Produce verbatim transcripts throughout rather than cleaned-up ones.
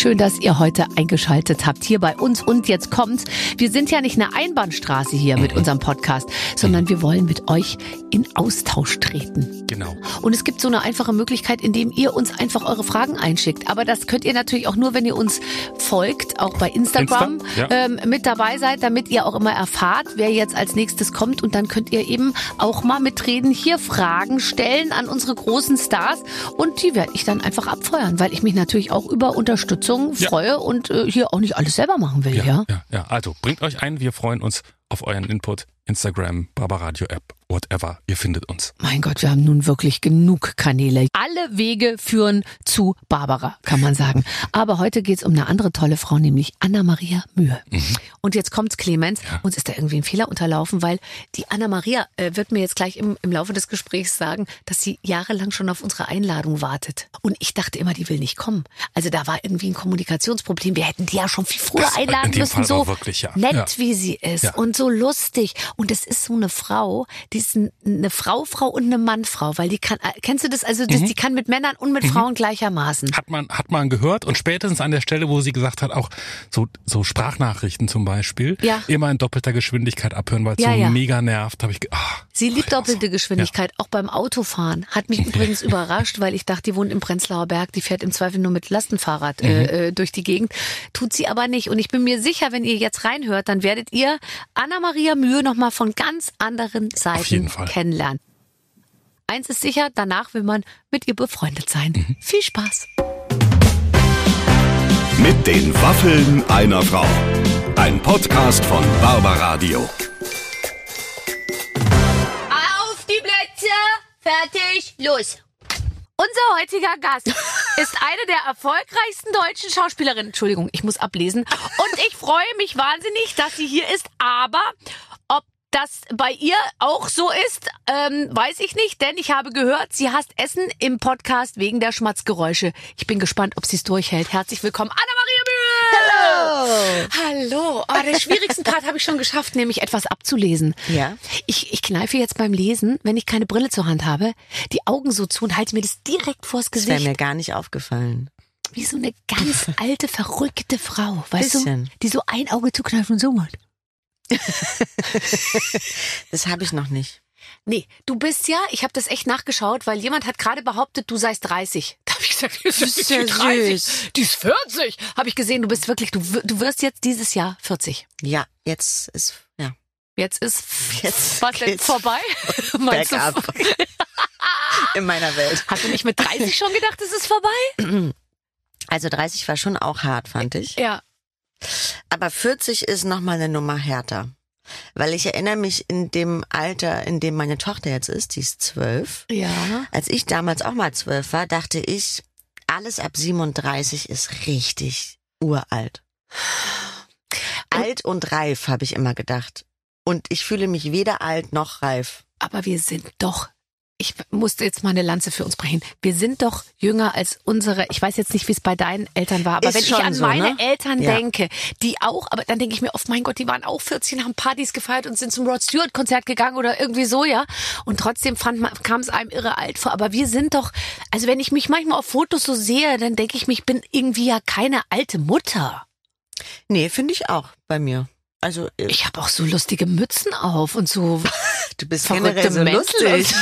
Schön, dass ihr heute eingeschaltet habt hier bei uns. Und jetzt kommt's. Wir sind ja nicht eine Einbahnstraße hier mit unserem Podcast, sondern wir wollen mit euch in Austausch treten. Genau. Und es gibt so eine einfache Möglichkeit, indem ihr uns einfach eure Fragen einschickt. Aber das könnt ihr natürlich auch nur, wenn ihr uns folgt, auch bei Instagram Insta? Ja. ähm, mit dabei seid, damit ihr auch immer erfahrt, wer jetzt als nächstes kommt. Und dann könnt ihr eben auch mal mitreden, hier Fragen stellen an unsere großen Stars. Und die werde ich dann einfach abfeuern, weil ich mich natürlich auch über Unterstützung Ja. freue und äh, hier auch nicht alles selber machen will. Ja, ja? ja, ja. Also bringt euch ein, wir freuen uns auf euren Input. Instagram, Barbaradio App, whatever, ihr findet uns. Mein Gott, wir haben nun wirklich genug Kanäle. Alle Wege führen zu Barbara, kann man sagen. Aber heute geht's um eine andere tolle Frau, nämlich Anna-Maria Mühe. Mhm. Und jetzt kommt's, Clemens, ja. Uns ist da irgendwie ein Fehler unterlaufen, weil die Anna-Maria äh, wird mir jetzt gleich im, im Laufe des Gesprächs sagen, dass sie jahrelang schon auf unsere Einladung wartet. Und ich dachte immer, die will nicht kommen. Also da war irgendwie ein Kommunikationsproblem. Wir hätten die ja schon viel früher das, einladen in dem müssen. Fall So wirklich, ja. nett, ja. wie sie ist Ja. und so lustig. Und es ist so eine Frau, die ist eine Frau-Frau und eine Mann-Frau, weil die kann, kennst du das? Also das, Mhm. die kann mit Männern und mit Mhm. Frauen gleichermaßen. Hat man, hat man gehört und spätestens an der Stelle, wo sie gesagt hat, auch so, so Sprachnachrichten zum Beispiel, Ja. immer in doppelter Geschwindigkeit abhören, weil es Ja, so ja. mega nervt, habe ich ge- ach, Sie liebt also, doppelte Geschwindigkeit, auch beim Autofahren. Hat mich übrigens überrascht, weil ich dachte, die wohnt im Prenzlauer Berg, die fährt im Zweifel nur mit Lastenfahrrad Mhm. äh, durch die Gegend. Tut sie aber nicht. Und ich bin mir sicher, wenn ihr jetzt reinhört, dann werdet ihr Anna-Maria Mühe nochmal von ganz anderen Seiten Auf jeden Fall. kennenlernen. Eins ist sicher, danach will man mit ihr befreundet sein. Mhm. Viel Spaß. Mit den Waffeln einer Frau. Ein Podcast von Barbaradio. Auf die Plätze, fertig, los. Unser heutiger Gast ist eine der erfolgreichsten deutschen Schauspielerinnen. Entschuldigung, ich muss ablesen. Und ich freue mich wahnsinnig, dass sie hier ist. Aber ob das bei ihr auch so ist, ähm, weiß ich nicht. Denn ich habe gehört, sie hasst Essen im Podcast wegen der Schmatzgeräusche. Ich bin gespannt, ob sie es durchhält. Herzlich willkommen, Anna-Maria Mühe! Hallo! Oh, den schwierigsten Part habe ich schon geschafft, nämlich etwas abzulesen. Ja. Ich, ich kneife jetzt beim Lesen, wenn ich keine Brille zur Hand habe, die Augen so zu und halte mir das direkt vors Das wäre Gesicht. mir gar nicht aufgefallen. Wie so eine ganz alte, verrückte Frau, weißt Bisschen. du? Die so ein Auge zukneift und so macht. Das habe ich noch nicht. Nee, du bist ja, ich habe das echt nachgeschaut, weil jemand hat gerade behauptet, du seist dreißig. Da habe ich gesagt, die ist, Das ist ja ja dreißig. süß. Die ist vierzig. Habe ich gesehen, du bist wirklich, du, w- du wirst jetzt dieses Jahr vierzig. Ja, jetzt ist, ja. Jetzt ist Jetzt was denn geht's vorbei? Meinst du, bergab. In meiner Welt. hast du nicht mit dreißig schon gedacht, es ist vorbei? Also dreißig war schon auch hart, fand ich. Ja. Aber vierzig ist nochmal eine Nummer härter. Weil ich erinnere mich in dem Alter, in dem meine Tochter jetzt ist, die ist zwölf. Ja. Als ich damals auch mal zwölf war, dachte ich, alles ab siebenunddreißig ist richtig uralt. Alt und reif, habe ich immer gedacht. Und ich fühle mich weder alt noch reif. Aber wir sind doch, ich musste jetzt mal eine Lanze für uns brechen, wir sind doch jünger als unsere, ich weiß jetzt nicht, wie es bei deinen Eltern war, aber Ist wenn ich schon an so, meine ne? Eltern Ja. denke, die auch, aber dann denke ich mir oft, mein Gott, die waren auch vierzehn, haben Partys gefeiert und sind zum Rod Stewart Konzert gegangen oder irgendwie so, ja. Und trotzdem fand man, kam es einem irre alt vor. Aber wir sind doch, also wenn ich mich manchmal auf Fotos so sehe, dann denke ich mir, ich bin irgendwie ja keine alte Mutter. Nee, finde ich auch bei mir. Also äh, Ich habe auch so lustige Mützen auf und so du bist verrückte generell so Mäntel. lustig.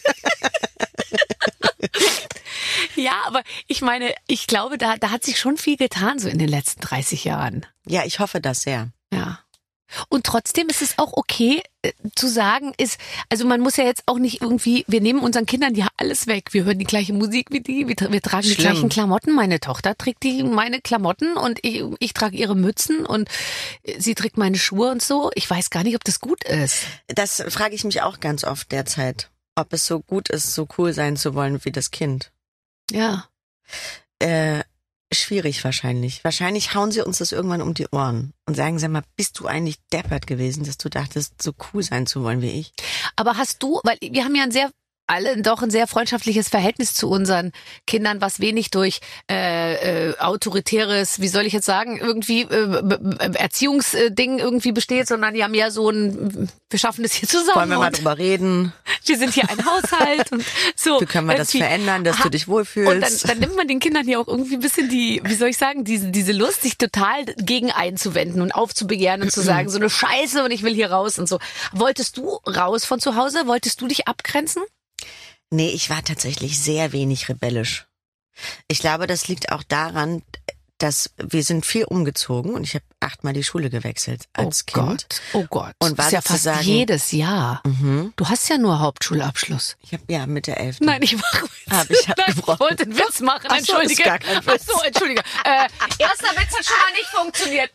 Ja, aber ich meine, ich glaube, da, da hat sich schon viel getan, so in den letzten dreißig Jahren. Ja, ich hoffe das sehr. Ja. Und trotzdem ist es auch okay äh, zu sagen, ist, also man muss ja jetzt auch nicht irgendwie, wir nehmen unseren Kindern ja alles weg. Wir hören die gleiche Musik wie die, wir, tra- wir tragen die Schlimm. gleichen Klamotten. Meine Tochter trägt die meine Klamotten und ich, ich trage ihre Mützen und äh, sie trägt meine Schuhe und so. Ich weiß gar nicht, ob das gut ist. Das frage ich mich auch ganz oft derzeit, ob es so gut ist, so cool sein zu wollen wie das Kind. Ja. Äh, schwierig wahrscheinlich. Wahrscheinlich hauen sie uns das irgendwann um die Ohren und sagen, sag mal, bist du eigentlich deppert gewesen, dass du dachtest, so cool sein zu wollen wie ich? Aber hast du, weil wir haben ja ein sehr alle doch ein sehr freundschaftliches Verhältnis zu unseren Kindern, was wenig durch äh, äh, autoritäres, wie soll ich jetzt sagen, irgendwie äh, Erziehungsding irgendwie besteht, sondern ja mehr so ein, wir schaffen das hier zusammen. Wollen wir mal drüber reden? Wir sind hier ein Haushalt und so. Wie können wir das verändern, dass du dich wohlfühlst? Und dann, dann nimmt man den Kindern ja auch irgendwie ein bisschen die, wie soll ich sagen, diese, diese Lust, sich total gegen einzuwenden und aufzubegehren und zu sagen, so eine Scheiße und ich will hier raus und so. Wolltest du raus von zu Hause? Wolltest du dich abgrenzen? Nee, ich war tatsächlich sehr wenig rebellisch. Ich glaube, das liegt auch daran, dass wir sind viel umgezogen und ich habe achtmal die Schule gewechselt als oh Kind. Gott, oh Gott. Und war das ist ja fast sozusagen- jedes Jahr. Mhm. Du hast ja nur Hauptschulabschluss. Ich habe ja mit der elften. Nein, ich mache Hab ich Nein, ich abgebrochen. wollte einen Witz machen, Ach so, entschuldige. ist gar kein Ach Witz. so, entschuldige. Äh, erster Witz hat schon mal nicht funktioniert.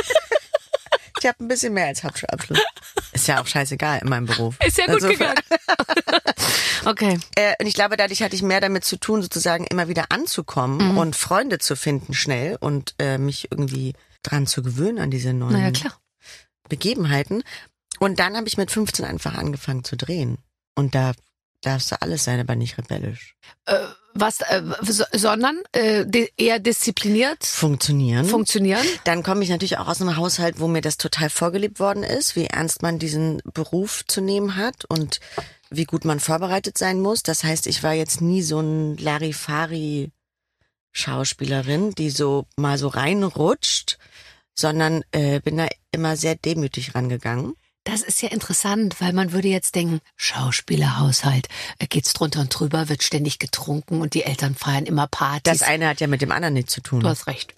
Ich habe ein bisschen mehr als Hauptschulabschluss. Ist ja auch scheißegal in meinem Beruf. Ist ja gut Insofern- gegangen. Okay. Äh, und ich glaube, dadurch hatte ich mehr damit zu tun, sozusagen immer wieder anzukommen Mhm. und Freunde zu finden schnell und äh, mich irgendwie dran zu gewöhnen an diese neuen Naja, klar. Begebenheiten. Und dann habe ich mit fünfzehn einfach angefangen zu drehen. Und da darfst du alles sein, aber nicht rebellisch. Äh, was, äh, so, sondern äh, di- eher diszipliniert Funktionieren. funktionieren. Dann komme ich natürlich auch aus einem Haushalt, wo mir das total vorgelebt worden ist, wie ernst man diesen Beruf zu nehmen hat und wie gut man vorbereitet sein muss. Das heißt, ich war jetzt nie so ein Larifari-Schauspielerin, die so mal so reinrutscht, sondern äh, bin da immer sehr demütig rangegangen. Das ist ja interessant, weil man würde jetzt denken, Schauspielerhaushalt, äh, geht's drunter und drüber, wird ständig getrunken und die Eltern feiern immer Partys. Das eine hat ja mit dem anderen nichts zu tun. Du hast recht.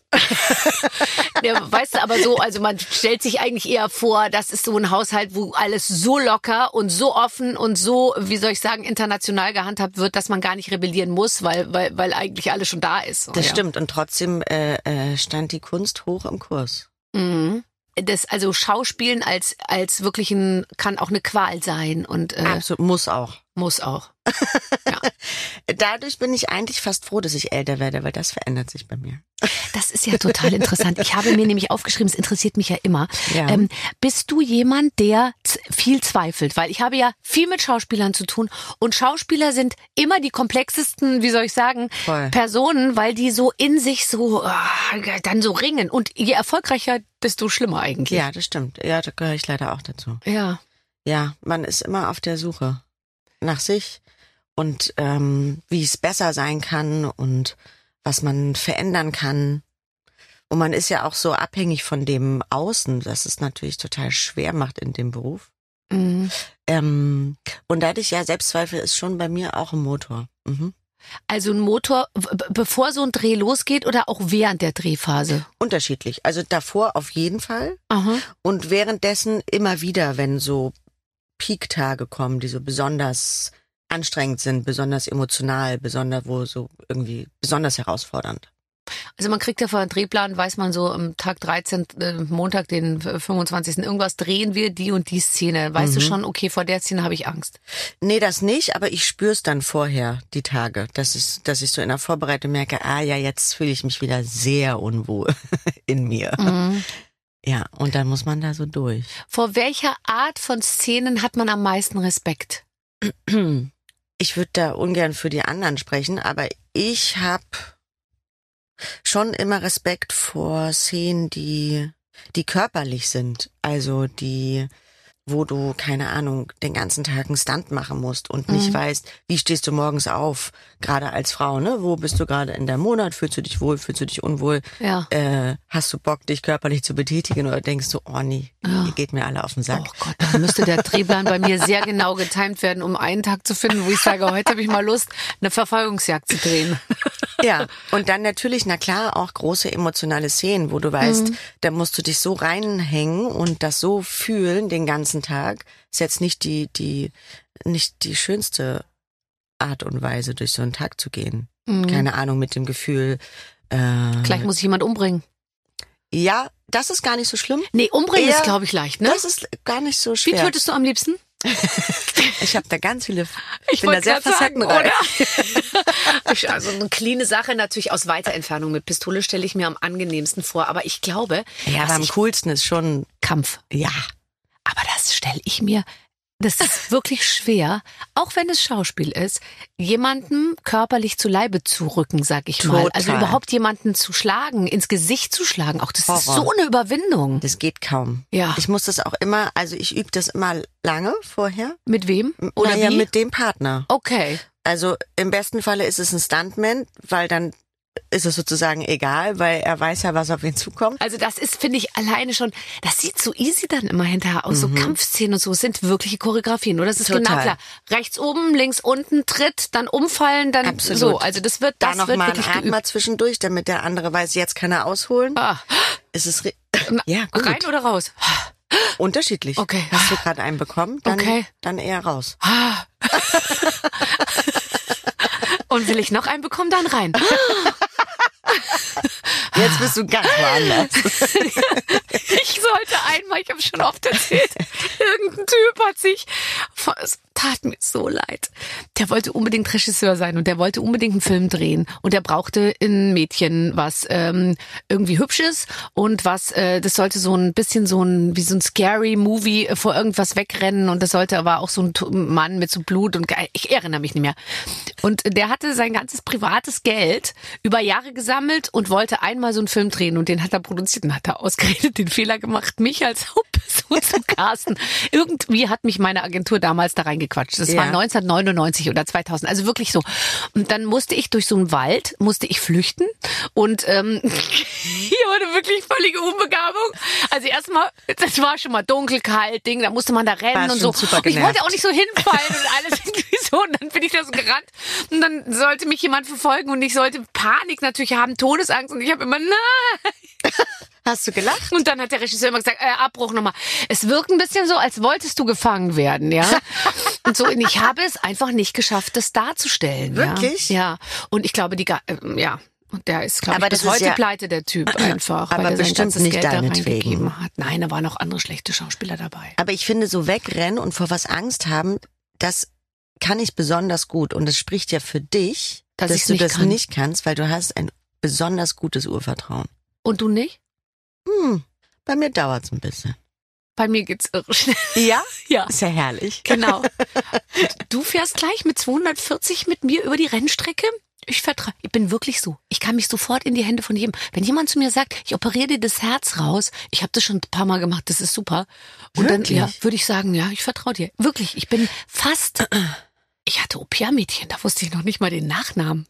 Ja, weißt du, aber so, also man stellt sich eigentlich eher vor, das ist so ein Haushalt, wo alles so locker und so offen und so, wie soll ich sagen, international gehandhabt wird, dass man gar nicht rebellieren muss, weil weil weil eigentlich alles schon da ist. So, Das ja. stimmt. Und trotzdem äh, äh, stand die Kunst hoch im Kurs. Mhm. Das, also Schauspielen als als wirklich ein, kann auch eine Qual sein und äh, Absolut, muss auch. muss auch. Dadurch bin ich eigentlich fast froh, dass ich älter werde, weil das verändert sich bei mir. Das ist ja total interessant. Ich habe mir nämlich aufgeschrieben, es interessiert mich ja immer. Ja. Ähm, bist du jemand, der z- viel zweifelt? Weil ich habe ja viel mit Schauspielern zu tun und Schauspieler sind immer die komplexesten, wie soll ich sagen, Voll. Personen, weil die so in sich so ah, dann so ringen. Und je erfolgreicher, desto schlimmer eigentlich. Ja, das stimmt. Ja, da gehöre ich leider auch dazu. Ja. Ja, man ist immer auf der Suche nach sich und ähm, wie es besser sein kann und was man verändern kann. Und man ist ja auch so abhängig von dem Außen, dass es natürlich total schwer macht in dem Beruf. Mhm. Ähm, und dadurch, ja, Selbstzweifel ist schon bei mir auch ein Motor. Mhm. Also ein Motor, w- b- bevor so ein Dreh losgeht oder auch während der Drehphase? Unterschiedlich. Also davor auf jeden Fall. Aha. Und währenddessen immer wieder, wenn so Peak-Tage kommen, die so besonders anstrengend sind, besonders emotional, besonders, wo so irgendwie besonders herausfordernd. Also man kriegt ja vor einem Drehplan, weiß man so, am Tag dreizehn, äh, Montag, den fünfundzwanzigsten irgendwas drehen wir, die und die Szene. Weißt du schon, okay, vor der Szene habe ich Angst. Nee, das nicht, aber ich spür's dann vorher, die Tage, dass ich, dass ich so in der Vorbereitung merke, ah ja, jetzt fühle ich mich wieder sehr unwohl in mir. Mhm. Ja, und dann muss man da so durch. Vor welcher Art von Szenen hat man am meisten Respekt? Ich würde da ungern für die anderen sprechen, aber ich habe schon immer Respekt vor Szenen, die, die körperlich sind. Also die, wo du, keine Ahnung, den ganzen Tag einen Stunt machen musst und nicht Mhm. weißt, wie stehst du morgens auf, gerade als Frau, ne? Wo bist du gerade in der Monat? Fühlst du dich wohl, fühlst du dich unwohl? Ja. Äh, hast du Bock, dich körperlich zu betätigen oder denkst du, oh nee, Ja. ihr geht mir alle auf den Sack? Oh Gott, dann müsste der Drehplan bei mir sehr genau getimt werden, um einen Tag zu finden, wo ich sage, heute habe ich mal Lust, eine Verfolgungsjagd zu drehen. Ja, und dann natürlich, na klar, auch große emotionale Szenen, wo du weißt, Mhm. da musst du dich so reinhängen und das so fühlen den ganzen Tag. Ist jetzt nicht die, die, nicht die schönste Art und Weise, durch so einen Tag zu gehen. Mhm. Keine Ahnung, mit dem Gefühl, äh, Gleich muss ich jemand umbringen. ja, das ist gar nicht so schlimm. Nee, umbringen Eher- ist, glaube ich, leicht, ne? Das ist gar nicht so Wie schwer. tötest du am liebsten? Ich habe da ganz viele, Ich ich bin da wollte sehr grad sagen, facettenreich. Ich- Also eine cleane Sache natürlich aus weiter Entfernung mit Pistole stelle ich mir am angenehmsten vor, aber ich glaube, Ja, dass aber am ich coolsten ist schon, Kampf. ja, Aber das stelle ich mir Das ist wirklich schwer, auch wenn es Schauspiel ist, jemandem körperlich zu Leibe zu rücken, sag ich mal. Total. Also überhaupt jemanden zu schlagen, ins Gesicht zu schlagen, auch das Horror. ist so eine Überwindung. Das geht kaum. Ja. Ich muss das auch immer, also ich übe das immer lange vorher. Mit wem? Oder naja, wie? mit dem Partner. Okay. Also im besten Falle ist es ein Stuntman, weil dann ist es sozusagen egal, weil er weiß ja, was auf ihn zukommt. Also das ist, finde ich, alleine schon, das sieht so easy dann immer hinterher aus, so Kampfszenen und so, es sind wirkliche Choreografien, oder? Das ist Total. genau klar. Rechts oben, links unten, Tritt, dann umfallen, dann Absolut. so. Also das wird, Da das noch wird mal ein wirklich Atmer geübt. zwischendurch, damit der andere weiß, jetzt kann er ausholen. Ah. Ist es re- ja, gut. Rein oder raus? Unterschiedlich. Okay. Hast du gerade einen bekommen, dann, Okay. dann eher raus. Und will ich noch einen bekommen, dann rein. Jetzt bist du ganz woanders. Ich sollte einmal, ich habe schon oft erzählt, irgendein Typ hat sich, es tat mir so leid. Der wollte unbedingt Regisseur sein und der wollte unbedingt einen Film drehen und der brauchte ein Mädchen, was ähm, irgendwie hübsch ist und was, äh, das sollte so ein bisschen so ein, wie so ein scary Movie vor irgendwas wegrennen und das sollte aber auch so ein Mann mit so Blut und ich erinnere mich nicht mehr. Und der hatte sein ganzes privates Geld über Jahre gesammelt und wollte einmal so einen Film drehen und den hat er produziert und hat er ausgerechnet den Fehler gemacht, mich als Hauptperson zu casten. Irgendwie hat mich meine Agentur damals da reingequatscht. Das Ja. war neunzehnhundertneunundneunzig oder zweitausend, also wirklich so. Und dann musste ich durch so einen Wald, musste ich flüchten und ähm, hier wurde wirklich völlige Unbegabung. Also erstmal, das war schon mal dunkel, kalt, Ding, da musste man da rennen War und schon so. super Und ich genervt. wollte auch nicht so hinfallen und alles irgendwie so. Und dann bin ich da so gerannt und dann sollte mich jemand verfolgen und ich sollte Panik natürlich haben, Todesangst und ich habe immer, nein. Hast du gelacht? Und dann hat der Regisseur immer gesagt, äh, Abbruch nochmal. Es wirkt ein bisschen so, als wolltest du gefangen werden, ja. Und so, und ich habe es einfach nicht geschafft, das darzustellen. Wirklich? Ja. Ja. Und ich glaube, die, ga- äh, ja. Und der ist, glaube Aber ich, bis das ist heute ja- pleite, der Typ einfach. Aber weil er sein bestimmt ganzes nicht Geld da deinetwegen. reingegeben hat. Nein, da waren auch andere schlechte Schauspieler dabei. Aber ich finde, so wegrennen und vor was Angst haben, das kann ich besonders gut. Und es spricht ja für dich, Dass dass ich's du nicht das kann. nicht kannst, weil du hast ein besonders gutes Urvertrauen. Und du nicht? Hm, bei mir dauert's ein bisschen. Bei mir geht's irre schnell. Ja? Ja. Ist ja herrlich. Genau. Und du fährst gleich mit zweihundertvierzig mit mir über die Rennstrecke? Ich vertraue. Ich bin wirklich so. Ich kann mich sofort in die Hände von jedem. Wenn jemand zu mir sagt, ich operiere dir das Herz raus, ich habe das schon ein paar Mal gemacht, das ist super. Und Wirklich? dann ja, würde ich sagen, ja, ich vertraue dir. Wirklich, ich bin fast. Ich hatte Au-pair-Mädchen, da wusste ich noch nicht mal den Nachnamen.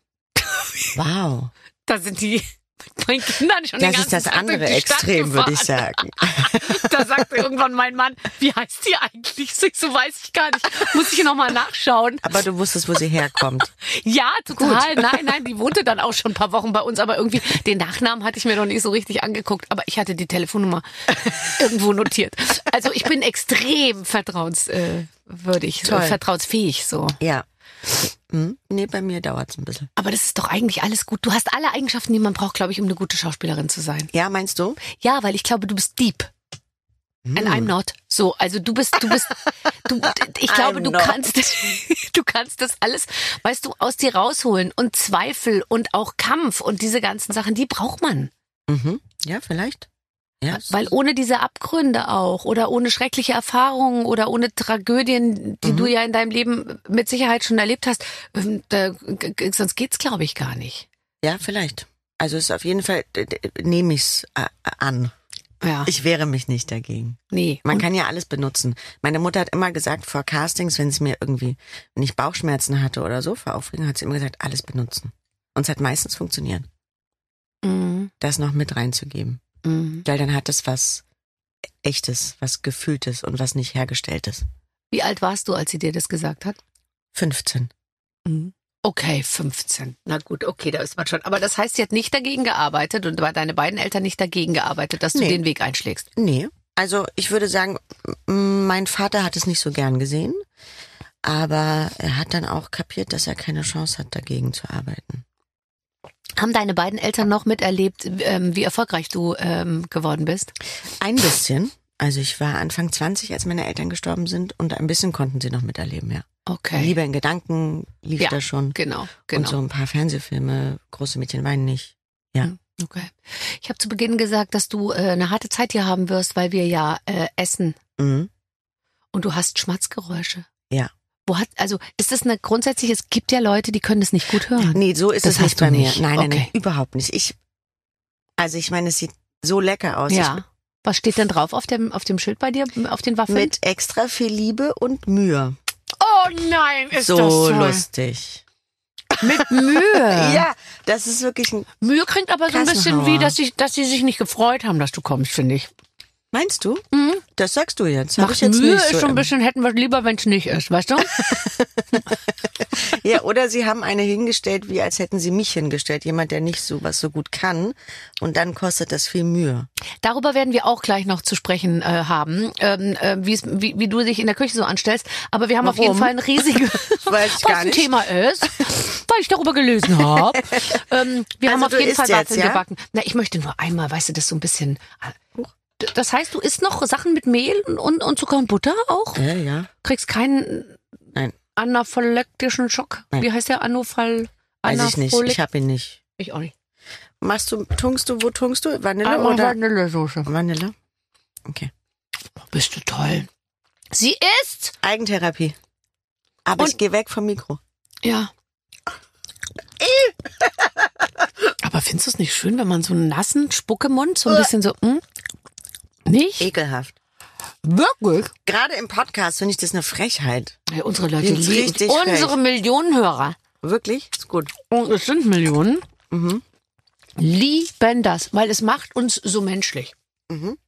Wow. Da sind die mit meinen Kindern schon den Das ganzen ist das Tag andere durch die Stadt Extrem, würde ich gefahren. sagen. Da sagte irgendwann mein Mann, wie heißt die eigentlich? So, so weiß ich gar nicht. Muss ich nochmal nachschauen. Aber du wusstest, wo sie herkommt. Ja, total. Nein, nein, die wohnte dann auch schon ein paar Wochen bei uns, aber irgendwie den Nachnamen hatte ich mir noch nicht so richtig angeguckt, aber ich hatte die Telefonnummer irgendwo notiert. Also ich bin extrem vertrauenswürdig, Toll. vertrauensfähig so. Ja. Hm? Nee, bei mir dauert's ein bisschen. Aber das ist doch eigentlich alles gut. Du hast alle Eigenschaften, die man braucht, glaube ich, um eine gute Schauspielerin zu sein. Ja, meinst du? Ja, weil ich glaube, du bist deep. And I'm not. So, also du bist, du bist, du, ich glaube, I'm du not. kannst, du kannst das alles, weißt du, aus dir rausholen und Zweifel und auch Kampf und diese ganzen Sachen, die braucht man. Mhm. Ja, vielleicht. Ja. Weil ohne diese Abgründe auch oder ohne schreckliche Erfahrungen oder ohne Tragödien, die Mhm. du ja in deinem Leben mit Sicherheit schon erlebt hast, ähm, da, g- g- sonst geht's, glaube ich, gar nicht. Ja, vielleicht. Also es ist auf jeden Fall, d- d- nehme ich's äh, an. Ja, Ich wehre mich nicht dagegen. nee. Man Und- kann ja alles benutzen. Meine Mutter hat immer gesagt, vor Castings, wenn es mir irgendwie, wenn ich Bauchschmerzen hatte oder so vor Aufregung, hat sie immer gesagt, alles benutzen. Und es hat meistens funktioniert, Mhm. das noch mit reinzugeben. Mhm. Weil dann hat es was Echtes, was Gefühltes und was nicht Hergestelltes. Wie alt warst du, als sie dir das gesagt hat? fünfzehn. Mhm. Okay, fünfzehn. Na gut, okay, da ist man schon. Aber das heißt, sie hat nicht dagegen gearbeitet und bei deine beiden Eltern nicht dagegen gearbeitet, dass du Nee. den Weg einschlägst. Nee, also ich würde sagen, m- mein Vater hat es nicht so gern gesehen, aber er hat dann auch kapiert, dass er keine Chance hat, dagegen zu arbeiten. Haben deine beiden Eltern noch miterlebt, ähm, wie erfolgreich du ähm, geworden bist? Ein bisschen. Also ich war Anfang zwanzig, als meine Eltern gestorben sind, und ein bisschen konnten sie noch miterleben, ja. Okay. Liebe in Gedanken lief Ja, da schon. Genau, genau. Und so ein paar Fernsehfilme, Große Mädchen weinen nicht. Ja. Okay. Ich habe zu Beginn gesagt, dass du äh, eine harte Zeit hier haben wirst, weil wir ja äh, essen. Mhm. Und du hast Schmatzgeräusche. Ja. Wo hat, also ist das eine grundsätzlich, es gibt ja Leute, die können das nicht gut hören. Nee, so ist Das es nicht hast du bei mir. nicht. Nein, nein, Okay. nein, überhaupt nicht. Ich, also ich meine, es sieht so lecker aus. Ja. Was steht denn drauf auf dem, auf dem Schild bei dir, auf den Ich, Waffeln? mit extra viel Liebe und Mühe. Oh nein, ist so das toll. lustig. Mit Mühe. Ja, das ist wirklich ein, Mühe klingt aber so ein bisschen Kassenhauer. wie, dass sie, dass sie sich nicht gefreut haben, dass du kommst, finde ich. meinst du? Mhm. Das sagst du jetzt. Hab Macht ich jetzt Mühe nicht so ist schon ein im- bisschen, hätten wir lieber, wenn es nicht ist, weißt du? Ja, oder sie haben eine hingestellt, wie als hätten sie mich hingestellt. Jemand, der nicht so was so gut kann. Und dann kostet das viel Mühe. Darüber werden wir auch gleich noch zu sprechen äh, haben, ähm, äh, wie's- wie, wie du dich in der Küche so anstellst. Aber wir haben auf Warum? jeden Fall ein riesiges, Weiß ich was gar ein nicht. Thema ist, weil ich darüber gelesen habe. ähm, wir Also haben auf du jeden isst Fall jetzt, Waffeln ja? gebacken. Na, ich möchte nur einmal, weißt du, das so ein bisschen... D- Das heißt, du isst noch Sachen mit Mehl und, und Zucker und Butter auch? Ja, ja. Kriegst keinen Nein. anaphylaktischen Schock? Nein. Wie heißt der? Anophal... Weiß ich nicht. Ich habe ihn nicht. Ich auch nicht. Machst du, tunkst du, wo tunkst du? Vanille Einmal oder? Vanillesoße. Vanille. Okay. Bist du toll. Sie isst! Eigentherapie. Aber Und- ich gehe weg vom Mikro. Ja. Aber findest du es nicht schön, wenn man so einen nassen Spuckemund so ein bisschen so, hm? Nicht? Ekelhaft. Wirklich? Gerade im Podcast finde ich das eine Frechheit. Ja, unsere Leute Find's lieben richtig unsere frech. Millionenhörer. Wirklich? Ist gut. Und es sind Millionen. Mhm. Lieben das, weil es macht uns so menschlich. Mhm.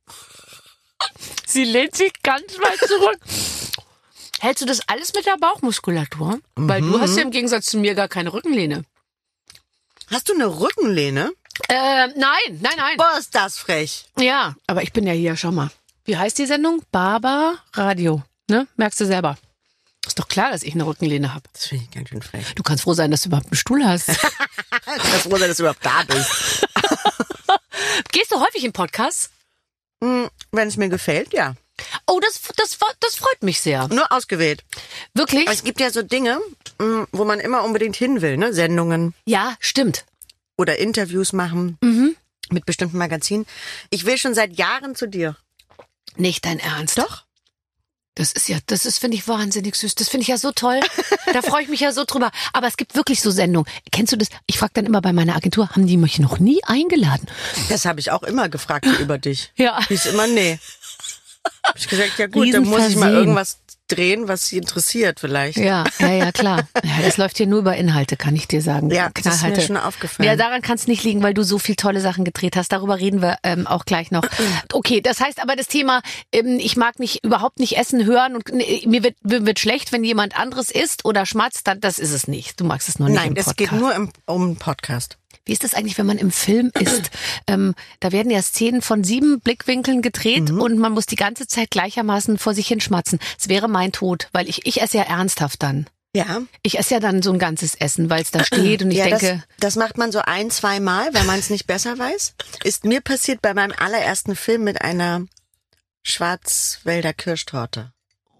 Sie lehnt sich ganz weit zurück. Hältst du das alles mit der Bauchmuskulatur? Weil du hast ja im Gegensatz zu mir gar keine Rückenlehne. Hast du eine Rückenlehne? Äh, nein, nein, nein. Boah, ist das frech. Ja, aber ich bin ja hier, schau mal. Wie heißt die Sendung? Barber Radio. Ne? Merkst du selber. Ist doch klar, dass ich eine Rückenlehne habe. Das finde ich ganz schön frech. Du kannst froh sein, dass du überhaupt einen Stuhl hast. Ich bin froh, dass du überhaupt da bist. Gehst du häufig in Podcasts? Hm, wenn es mir gefällt, ja. Oh, das, das, war- das freut mich sehr. Nur ausgewählt. Wirklich? Aber es gibt ja so Dinge, hm, wo man immer unbedingt hin will, ne? Sendungen Ja, stimmt. oder Interviews machen Mhm. mit bestimmten Magazinen. Ich will schon seit Jahren zu dir. Nicht dein Ernst. Doch. Das ist ja, das ist, finde ich, wahnsinnig süß. Das finde ich ja so toll. Da freue ich mich ja so drüber. Aber es gibt wirklich so Sendungen. Kennst du das? Ich frage dann immer bei meiner Agentur, haben die mich noch nie eingeladen? Das habe ich auch immer gefragt über dich. Ja. Hieß immer, nee. Hab ich gesagt, ja gut, dann muss ich mal Riesenversehen. irgendwas drehen, was sie interessiert vielleicht. Ja, ja, ja, klar. Ja, das läuft hier nur über Inhalte, kann ich dir sagen. Ja, das ist mir Knallhalte. schon aufgefallen. Ja, daran kann es nicht liegen, weil du so viel tolle Sachen gedreht hast. Darüber reden wir ähm, auch gleich noch. Okay, das heißt aber das Thema, ähm, ich mag nicht überhaupt nicht essen, hören und äh, mir wird, mir wird schlecht, wenn jemand anderes isst oder schmatzt, dann das ist es nicht. Du magst es nur nicht Nein, im es Podcast. geht nur im, um einen Podcast. Wie ist das eigentlich, wenn man im Film ist? ähm, da werden ja Szenen von sieben Blickwinkeln gedreht Mhm. und man muss die ganze Zeit gleichermaßen vor sich hinschmatzen. Es wäre mein Tod, weil ich, ich esse ja ernsthaft dann. Ja. Ich esse ja dann so ein ganzes Essen, weil es da steht und ich ja, denke, das, das macht man so ein, zwei Mal, weil man es nicht besser weiß. Ist mir passiert bei meinem allerersten Film mit einer Schwarzwälder Kirschtorte.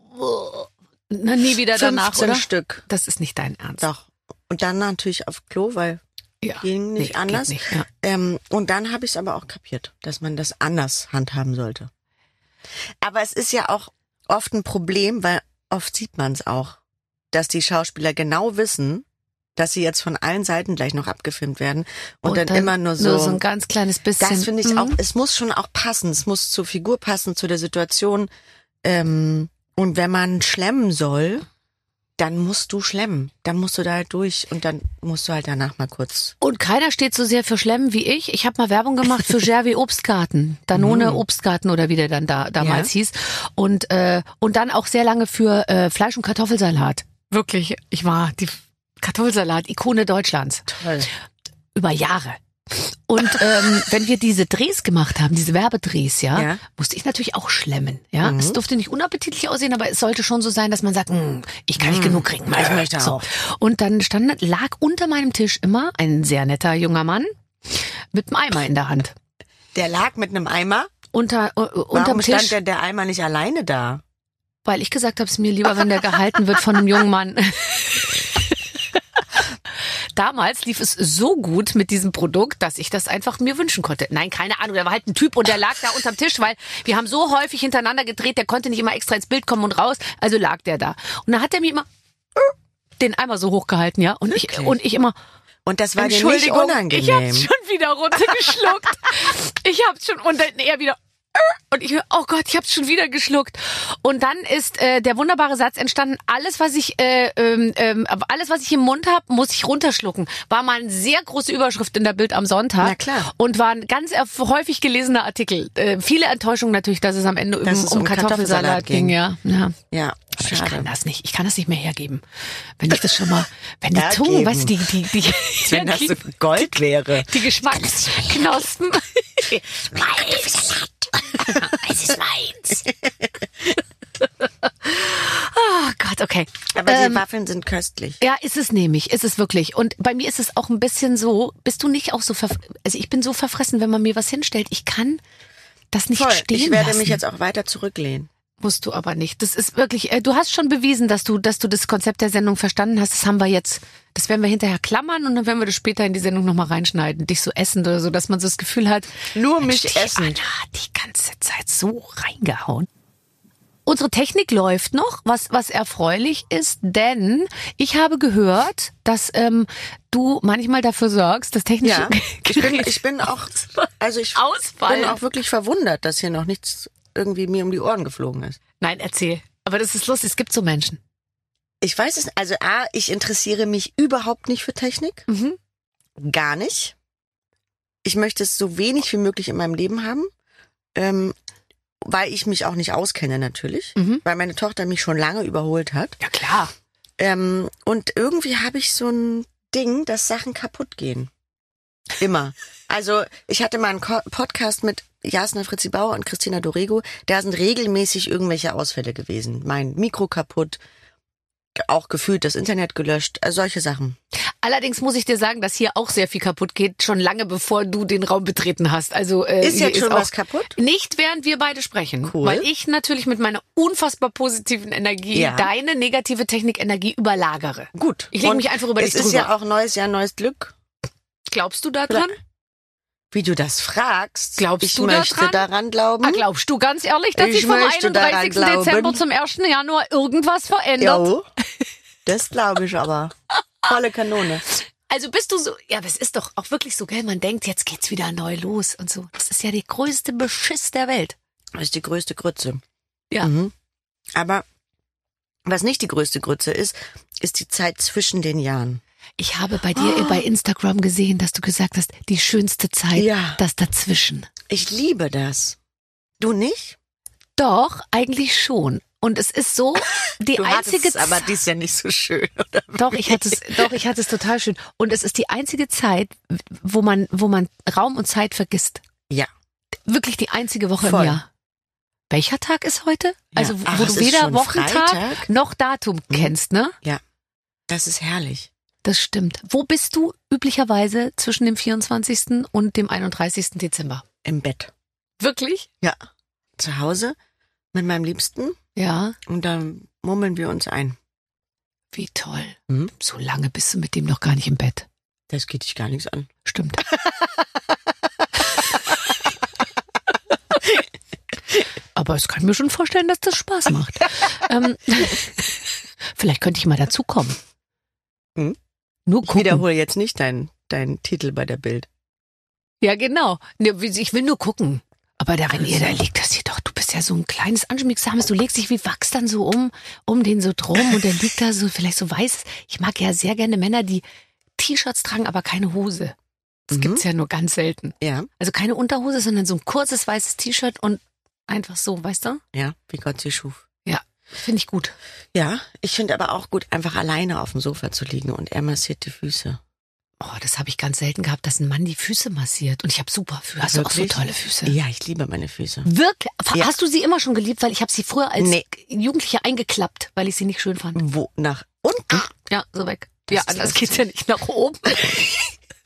na, nie wieder danach, fünfzehn oder? Stück. Das ist nicht dein Ernst. Doch. Und dann natürlich auf Klo, weil Ja. ging nicht Nee, anders. geht nicht, ja. Ähm, und dann habe ich es aber auch kapiert, dass man das anders handhaben sollte. Aber es ist ja auch oft ein Problem, weil oft sieht man es auch, dass die Schauspieler genau wissen, dass sie jetzt von allen Seiten gleich noch abgefilmt werden und, dann, immer nur so. Nur so ein ganz kleines bisschen. Das finde ich Mhm. auch, es muss schon auch passen, es muss zur Figur passen, zu der Situation. Ähm, und wenn man schlemmen soll, dann musst du schlemmen. Dann musst du da halt durch und dann musst du halt danach mal kurz. Und keiner steht so sehr für Schlemmen wie ich. Ich habe mal Werbung gemacht für Gervi Obstgarten, Danone Obstgarten oder wie der dann da damals Ja. hieß. Und äh, und dann auch sehr lange für äh, Fleisch- und Kartoffelsalat. Wirklich, ich war die Kartoffelsalat-Ikone Deutschlands. Toll. Über Jahre. Und ähm, wenn wir diese Drehs gemacht haben, diese Werbedrehs, ja, Ja. musste ich natürlich auch schlemmen. Ja, es durfte nicht unappetitlich aussehen, aber es sollte schon so sein, dass man sagt, "Mm, ich kann nicht genug kriegen. ich möchte so. auch. Und dann stand, lag unter meinem Tisch immer ein sehr netter junger Mann mit einem Eimer in der Hand. Der lag mit einem Eimer. Unter äh, Warum unterm stand Tisch, der, der Eimer nicht alleine da? weil ich gesagt habe, es ist mir lieber, wenn der gehalten wird von einem jungen Mann. damals lief es so gut mit diesem Produkt, dass ich das einfach mir wünschen konnte. Nein, keine Ahnung, da war halt ein Typ und der lag da unterm Tisch, weil wir haben so häufig hintereinander gedreht, der konnte nicht immer extra ins Bild kommen und raus, also lag der da. Und dann hat er mir immer den Eimer so hochgehalten, ja, und ich und ich immer Und das war dir nicht Entschuldigung, unangenehm. ich hab's schon wieder runtergeschluckt. ich hab's schon und dann er wieder und ich, oh Gott, ich hab's schon wieder geschluckt. Und dann ist äh, der wunderbare Satz entstanden, alles, was ich äh, ähm, ähm, alles, was ich im Mund habe, muss ich runterschlucken. War mal eine sehr große Überschrift in der Bild am Sonntag. Na klar. Und war ein ganz häufig gelesener Artikel. Äh, viele Enttäuschungen natürlich, dass es am Ende Dass um, es um um Kartoffelsalat, Kartoffelsalat ging. ging. Ja, ja. Ja, Aber ich schade. kann das nicht. Ich kann das nicht mehr hergeben. Wenn ich das schon mal, wenn die Hergeben. Zunge, weißt du, die, die, die, Wenn das so Gold wäre. die Geschmacksknospen. Es ist meins. Oh Gott, okay. Aber Ähm, die Waffeln sind köstlich. Ja, ist es nämlich, ist es wirklich. Und bei mir ist es auch ein bisschen so, bist du nicht auch so, verf- also ich bin so verfressen, wenn man mir was hinstellt. Ich kann das nicht Voll. stehen Ich werde lassen. mich jetzt auch weiter zurücklehnen. Musst du aber nicht. Das ist wirklich, äh, du hast schon bewiesen, dass du, dass du das Konzept der Sendung verstanden hast. Das haben wir jetzt, das werden wir hinterher klammern und dann werden wir das später in die Sendung nochmal reinschneiden. Dich so essen oder so, dass man so das Gefühl hat, Nur Mensch, mich die essen. Anna hat die ganze Zeit so reingehauen. Unsere Technik läuft noch, was, was erfreulich ist, denn ich habe gehört, dass ähm, du manchmal dafür sorgst, dass technische Ja, ich bin, ich bin auch, also ich Ausfall. bin auch wirklich verwundert, dass hier noch nichts irgendwie mir um die Ohren geflogen ist. Nein, erzähl. Aber das ist lustig, es gibt so Menschen. Ich weiß es, also A, ich interessiere mich überhaupt nicht für Technik. Mhm. Gar nicht. Ich möchte es so wenig wie möglich in meinem Leben haben, ähm, weil ich mich auch nicht auskenne natürlich, Mhm. weil meine Tochter mich schon lange überholt hat. Ja, klar. Ähm, und irgendwie habe ich so ein Ding, dass Sachen kaputt gehen. Immer. Also ich hatte mal einen Ko- Podcast mit Jasna Fritzi Bauer und Christina Dorego. Da sind regelmäßig irgendwelche Ausfälle gewesen. Mein Mikro kaputt, auch gefühlt das Internet gelöscht, also solche Sachen. Allerdings muss ich dir sagen, dass hier auch sehr viel kaputt geht, schon lange bevor du den Raum betreten hast. Also äh, Ist hier jetzt schon auch was kaputt? Nicht, während wir beide sprechen. Cool. Weil ich natürlich mit meiner unfassbar positiven Energie Ja. deine negative Technikenergie überlagere. Gut. Ich leg Und mich einfach über dich Es ist drüber. ja auch neues Jahr, neues Glück. Glaubst du da dran? Wie du das fragst. Glaubst ich du da möchte dran? daran glauben. Ah, glaubst du ganz ehrlich, dass Ich sich vom möchte daran einunddreißigsten glauben. Dezember zum ersten Januar irgendwas verändert? Jo, das glaube ich aber. Volle Kanone. Also bist du so, ja, aber es ist doch auch wirklich so, gell, man denkt, jetzt geht's wieder neu los und so. Das ist ja die größte Beschiss der Welt. Das ist die größte Grütze. Ja. Mhm. Aber was nicht die größte Grütze ist, ist die Zeit zwischen den Jahren. Ich habe bei dir bei Instagram gesehen, dass du gesagt hast, die schönste Zeit, Ja. das dazwischen. Ich liebe das. Du nicht? Doch, eigentlich schon. Und es ist so, die Du einzige hattest es aber Zeit. dies ja nicht so schön, oder? Doch, ich hatte es, doch, ich hatte es total schön. Und es ist die einzige Zeit, wo man, wo man Raum und Zeit vergisst. Ja. Wirklich die einzige Woche Voll. im Jahr. Welcher Tag ist heute? Ja. Also, wo Ach, du es ist weder schon Wochentag Freitag? noch Datum kennst, ne? Ja. Das ist herrlich. Das stimmt. Wo bist du üblicherweise zwischen dem vierundzwanzigsten und dem einunddreißigsten Dezember? Im Bett. Wirklich? Ja. Zu Hause mit meinem Liebsten Ja. und dann murmeln wir uns ein. Wie toll. Mhm. So lange bist du mit dem noch gar nicht im Bett. Das geht dich gar nichts an. Stimmt. Aber es kann ich mir schon vorstellen, dass das Spaß macht. ähm, vielleicht könnte ich mal dazukommen. Hm? Nur Ich gucken. wiederhole jetzt nicht deinen deinen Titel bei der Bild. Ja, genau. Ne, Ich will nur gucken. Aber da, wenn Also. ihr da liegt, das hier doch, du bist ja so ein kleines anschmiegsames, du legst dich wie Wachs dann so um, um den so drum und der liegt da so, vielleicht so weiß. Ich mag ja sehr gerne Männer, die T-Shirts tragen, aber keine Hose. Das Mhm. gibt's ja nur ganz selten. Ja, Also keine Unterhose, sondern so ein kurzes weißes T-Shirt und einfach so, weißt du? ja, wie Gott sie schuf. Finde ich gut. Ja, ich finde aber auch gut, einfach alleine auf dem Sofa zu liegen und er massiert die Füße. Oh, das habe ich ganz selten gehabt, dass ein Mann die Füße massiert. Und ich habe super Füße. Hast du auch so Wirklich? tolle Füße? Ja, ich liebe meine Füße. Wirklich? Ja. Hast du sie immer schon geliebt? Weil ich habe sie früher als Nee. Jugendliche eingeklappt, weil ich sie nicht schön fand. Wo? Nach unten? Ja, so weg. Das ja, ist anders lustig. geht's ja nicht nach oben.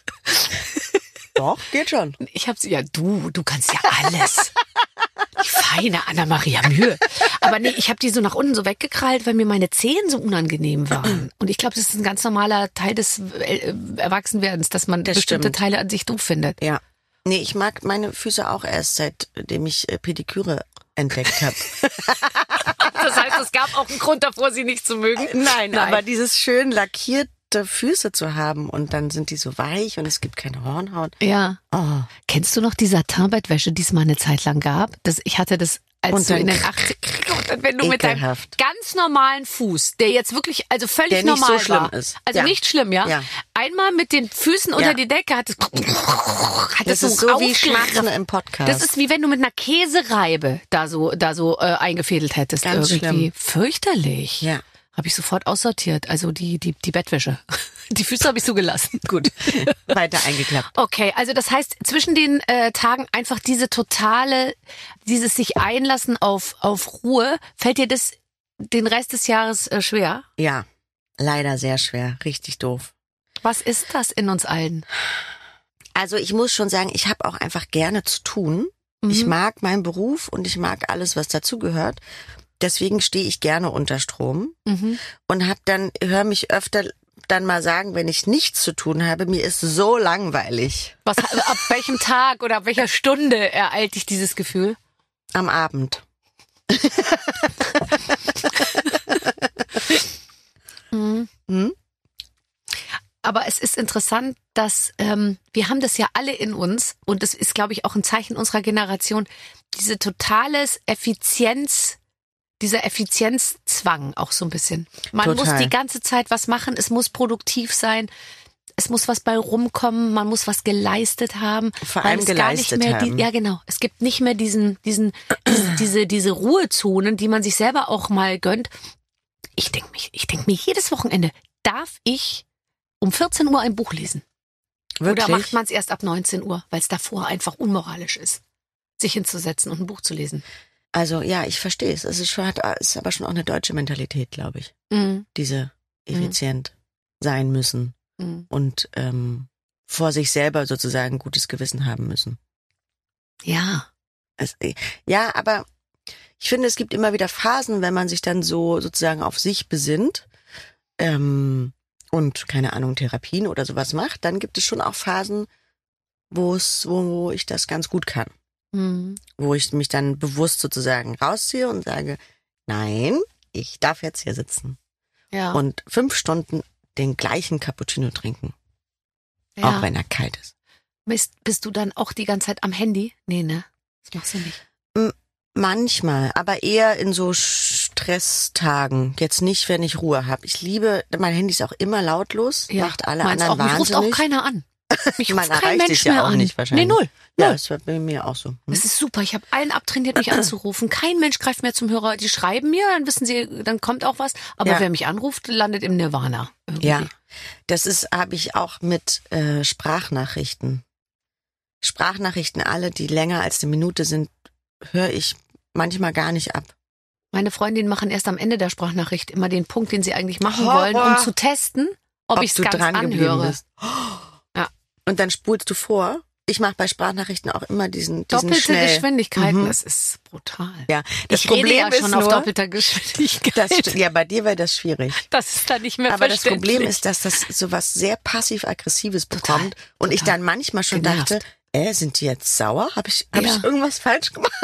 Doch, geht schon. Ich habe sie, ja du, du kannst ja alles. Ich Keine Anna-Maria Mühe. Aber nee, ich habe die so nach unten so weggekrallt, weil mir meine Zehen so unangenehm waren. Und ich glaube, das ist ein ganz normaler Teil des äh, Erwachsenwerdens, dass man Das bestimmte stimmt. Teile an sich doof findet. Ja. Nee, ich mag meine Füße auch erst seitdem ich äh, Pediküre entdeckt habe. Das heißt, es gab auch einen Grund davor, sie nicht zu mögen. Nein, Nein. aber dieses schön lackierte Füße zu haben und dann sind die so weich und es gibt keine Hornhaut. Ja. Oh. Kennst du noch die Satinbettwäsche, die es mal eine Zeit lang gab? Das, ich hatte das als Und du dann in den achtziger Und dann, wenn du mit deinem Ekelhaft. ganz normalen Fuß, der jetzt wirklich, also völlig Der nicht normal so schlimm war, ist. also Ja. nicht schlimm, ja? Ja. Einmal mit den Füßen unter Ja. die Decke hat es, hat Das es ist so wie aufgerafft. Schmatzen im Podcast. Das ist wie wenn du mit einer Käsereibe da so, da so äh, eingefädelt hättest. Ganz irgendwie. schlimm. Fürchterlich. Ja. Habe ich sofort aussortiert. Also die, die, die Bettwäsche. Die Füße habe ich so gelassen. Gut. Weiter eingeklappt. Okay, also das heißt, zwischen den äh, Tagen einfach diese totale, dieses sich einlassen auf, auf Ruhe, fällt dir das den Rest des Jahres äh, schwer? Ja, leider sehr schwer. Richtig doof. Was ist das in uns allen? Also ich muss schon sagen, ich habe auch einfach gerne zu tun. Ich mag meinen Beruf und ich mag alles, was dazugehört. Deswegen stehe ich gerne unter Strom Mhm. und hab dann höre mich öfter dann mal sagen, wenn ich nichts zu tun habe, mir ist so langweilig Was, ab welchem Tag oder ab welcher Stunde ereilt dich dieses Gefühl? am Abend. Mhm. Hm? Aber es ist interessant, dass ähm, wir haben das ja alle in uns und das ist, glaube ich, auch ein Zeichen unserer Generation, diese totales Effizienz, dieser Effizienzzwang auch so ein bisschen. Man Total. muss die ganze Zeit was machen, es muss produktiv sein, es muss was bei rumkommen, man muss was geleistet haben. Vor weil allem es gar nicht geleistet mehr haben. Die, ja, genau. Es gibt nicht mehr diesen, diesen, diese, diese, diese Ruhezonen, die man sich selber auch mal gönnt. Ich denke mich, ich denke mir jedes Wochenende, darf ich um vierzehn Uhr ein Buch lesen? Wirklich? Oder macht man es erst ab neunzehn Uhr, weil es davor einfach unmoralisch ist, sich hinzusetzen und ein Buch zu lesen? Also ja, ich verstehe es. Es ist, schon, hat, ist aber schon auch eine deutsche Mentalität, glaube ich. Mhm. Diese effizient sein müssen Mhm. und ähm, vor sich selber sozusagen gutes Gewissen haben müssen. Ja. Es, ja, aber ich finde, es gibt immer wieder Phasen, wenn man sich dann so sozusagen auf sich besinnt ähm, und, keine Ahnung, Therapien oder sowas macht, dann gibt es schon auch Phasen, wo es, wo, wo ich das ganz gut kann. Mhm. Wo ich mich dann bewusst sozusagen rausziehe und sage, nein, ich darf jetzt hier sitzen Ja. und fünf Stunden den gleichen Cappuccino trinken, ja. auch wenn er kalt ist. Bist, bist du dann auch die ganze Zeit am Handy? Nee, ne? Das machst du nicht. Manchmal, aber eher in so Stresstagen. Jetzt nicht, wenn ich Ruhe habe. Ich liebe, mein Handy ist auch immer lautlos, macht alle meins anderen auch. Mich ruft wahnsinnig. auch keiner an. Mich Man ruft kein erreicht Mensch dich ja mehr auch an. nicht wahrscheinlich. Nee, null. Ja, null. das war bei mir auch so. Hm? Das ist super. Ich habe allen abtrainiert, mich anzurufen. Kein Mensch greift mehr zum Hörer. Die schreiben mir, dann wissen sie, dann kommt auch was. Aber Ja. wer mich anruft, landet im Nirvana. Irgendwie. Ja, das ist, habe ich auch mit äh, Sprachnachrichten. Sprachnachrichten, alle, die länger als eine Minute sind, höre ich manchmal gar nicht ab. Meine Freundinnen machen erst am Ende der Sprachnachricht immer den Punkt, den sie eigentlich machen Horror. wollen, um zu testen, ob, ich es du ganz dran geblieben anhöre. bist. Ja. Und dann spulst du vor. Ich mache bei Sprachnachrichten auch immer diesen, diesen Doppelte schnell. Geschwindigkeiten, Mhm. das ist brutal. Ja, das ich Problem rede ja ist schon nur, auf doppelter Geschwindigkeit. das, st- ja, bei dir wäre das schwierig. Das ist dann nicht mehr Aber das verständlich. Problem ist, dass das so was sehr passiv-aggressives bekommt und ich total. dann manchmal schon Genervt. dachte, äh, sind die jetzt sauer? Habe ich, hab Ja. ich irgendwas falsch gemacht?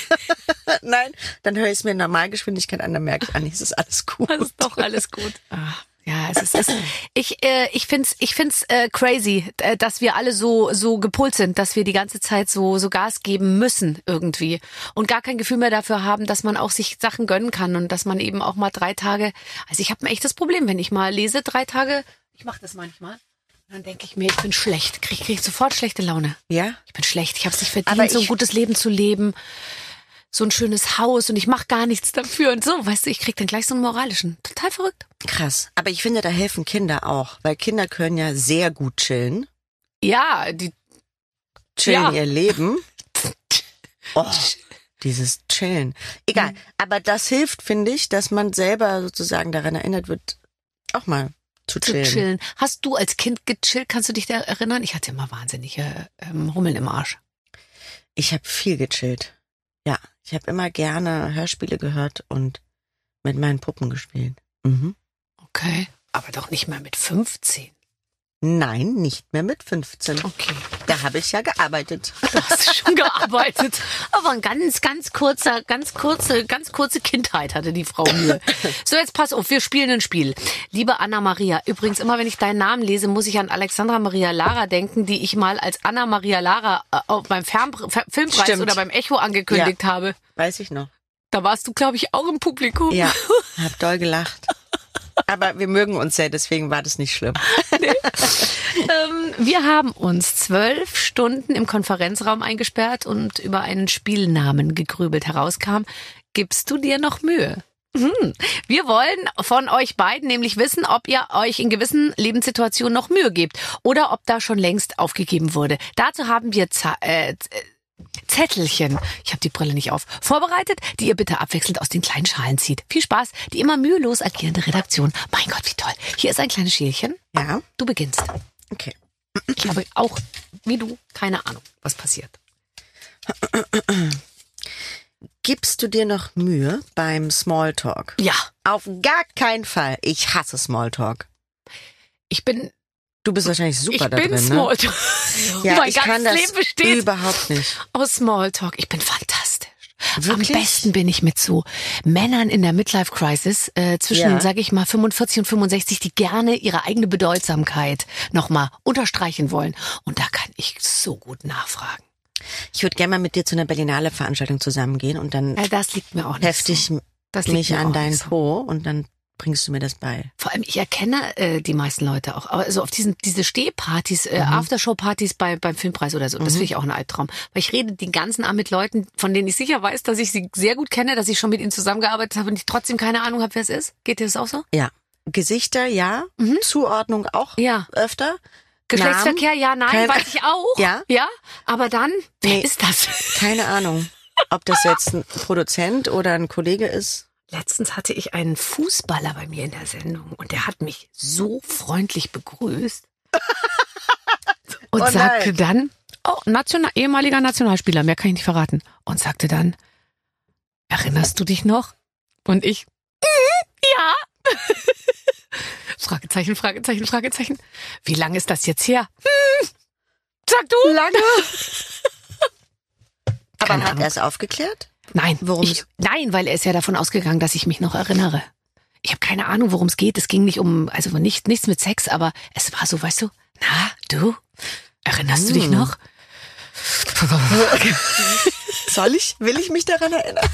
Nein, dann höre ich es mir in Normalgeschwindigkeit an, dann merke ich, ah, nee, es ist alles gut. Das ist doch alles gut. Ach, ja, es ist, es, ich, äh, ich find's, ich find's äh, crazy, äh, dass wir alle so, so gepolt sind, dass wir die ganze Zeit so, so Gas geben müssen irgendwie und gar kein Gefühl mehr dafür haben, dass man auch sich Sachen gönnen kann und dass man eben auch mal drei Tage, also ich habe ein echtes Problem, wenn ich mal lese, drei Tage, ich mache das manchmal, dann denke ich mir, ich bin schlecht, krieg, krieg sofort schlechte Laune. Ja? Ich bin schlecht, ich habe es nicht Aber verdient, so ein ich- gutes Leben zu leben, so ein schönes Haus und ich mache gar nichts dafür und so, weißt du, ich krieg dann gleich so einen moralischen. Total verrückt. Krass. Aber ich finde, da helfen Kinder auch, weil Kinder können ja sehr gut chillen. Ja, die Chillen Ja. ihr Leben. Oh, dieses Chillen. Egal. Aber das hilft, finde ich, dass man selber sozusagen daran erinnert wird, auch mal zu zu chillen. chillen. Hast du als Kind gechillt? Kannst du dich da erinnern? Ich hatte immer wahnsinnige ähm, Hummeln im Arsch. Ich habe viel gechillt. Ja, ich habe immer gerne Hörspiele gehört und mit meinen Puppen gespielt. Mhm. Okay, aber doch nicht mehr mit fünfzehn. Nein, nicht mehr mit fünfzehn. Okay. Da habe ich ja gearbeitet. Du hast schon gearbeitet. Aber ein ganz, ganz kurzer, ganz kurze, ganz kurze Kindheit hatte die Frau Mühe. So, jetzt pass auf, wir spielen ein Spiel. Liebe Anna-Maria, übrigens, immer wenn ich deinen Namen lese, muss ich an Alexandra Maria Lara denken, die ich mal als Anna-Maria Lara äh, auf beim Fern Filmpreis Stimmt. oder beim Echo angekündigt Ja. habe. Weiß ich noch. Da warst du, glaube ich, auch im Publikum. Ja, hab doll gelacht. Aber wir mögen uns ja, deswegen war das nicht schlimm. Ähm, wir haben uns zwölf Stunden im Konferenzraum eingesperrt und über einen Spielnamen gegrübelt. Herauskam, gibst du dir noch Mühe? Mhm. Wir wollen von euch beiden nämlich wissen, ob ihr euch in gewissen Lebenssituationen noch Mühe gebt oder ob da schon längst aufgegeben wurde. Dazu haben wir Z äh, Zettelchen, ich habe die Brille nicht auf, vorbereitet, die ihr bitte abwechselnd aus den kleinen Schalen zieht. Viel Spaß, die immer mühelos agierende Redaktion. Mein Gott, wie toll. Hier ist ein kleines Schälchen. Ja, Du beginnst. okay. Ich habe auch, wie du, keine Ahnung, was passiert. Gibst du dir noch Mühe beim Smalltalk? Ja, Auf gar keinen Fall. Ich hasse Smalltalk. ich bin, Du bist wahrscheinlich super ich da bin drin, Smalltalk. ne? Ja, mein ich kann ganzes das Leben besteht überhaupt nicht. aus Smalltalk. Ich bin fantastisch. Wirklich? Am besten bin ich mit so Männern in der Midlife-Crisis äh, zwischen, Ja. sag ich mal, fünfundvierzig und fünfundsechzig, die gerne ihre eigene Bedeutsamkeit nochmal unterstreichen wollen. Und da kann ich so gut nachfragen. Ich würde gerne mal mit dir zu einer Berlinale-Veranstaltung zusammengehen und dann Ja, das liegt mir auch nicht hefte ich so. Das liegt mich mir an auch deinen nicht so. Po und dann bringst du mir das bei. Vor allem, ich erkenne äh, die meisten Leute auch. Aber so auf diesen diese Stehpartys, äh, Mhm. Aftershow-Partys bei, beim Filmpreis oder so, das finde ich auch ein Albtraum. Weil ich rede den ganzen Abend mit Leuten, von denen ich sicher weiß, dass ich sie sehr gut kenne, dass ich schon mit ihnen zusammengearbeitet habe und ich trotzdem keine Ahnung habe, wer es ist. Geht dir das auch so? Ja. Gesichter, ja. Mhm. Zuordnung auch Ja. öfter. Geschlechtsverkehr, ja, nein, Kein- weiß ich auch. Ja. Ja, aber dann, wer Nee. ist das? Keine Ahnung, ob das jetzt ein Produzent oder ein Kollege ist. Letztens hatte ich einen Fußballer bei mir in der Sendung und der hat mich so freundlich begrüßt und Oh sagte nein. dann, oh, National, ehemaliger Nationalspieler, mehr kann ich nicht verraten. Und sagte dann, erinnerst du dich noch? Und ich, "Mm, ja. Fragezeichen, Fragezeichen, Fragezeichen. Wie lange ist das jetzt her? Hm, sag du. Lange. Aber Keine hat Ahnung. er es aufgeklärt? Nein, Worum ich, es- nein, weil er ist ja davon ausgegangen, dass ich mich noch erinnere. Ich habe keine Ahnung, worum es geht. Es ging nicht um, also nicht, nichts mit Sex, aber es war so, weißt du, na, du, erinnerst du dich Hm. noch? Soll ich? Will ich mich daran erinnern?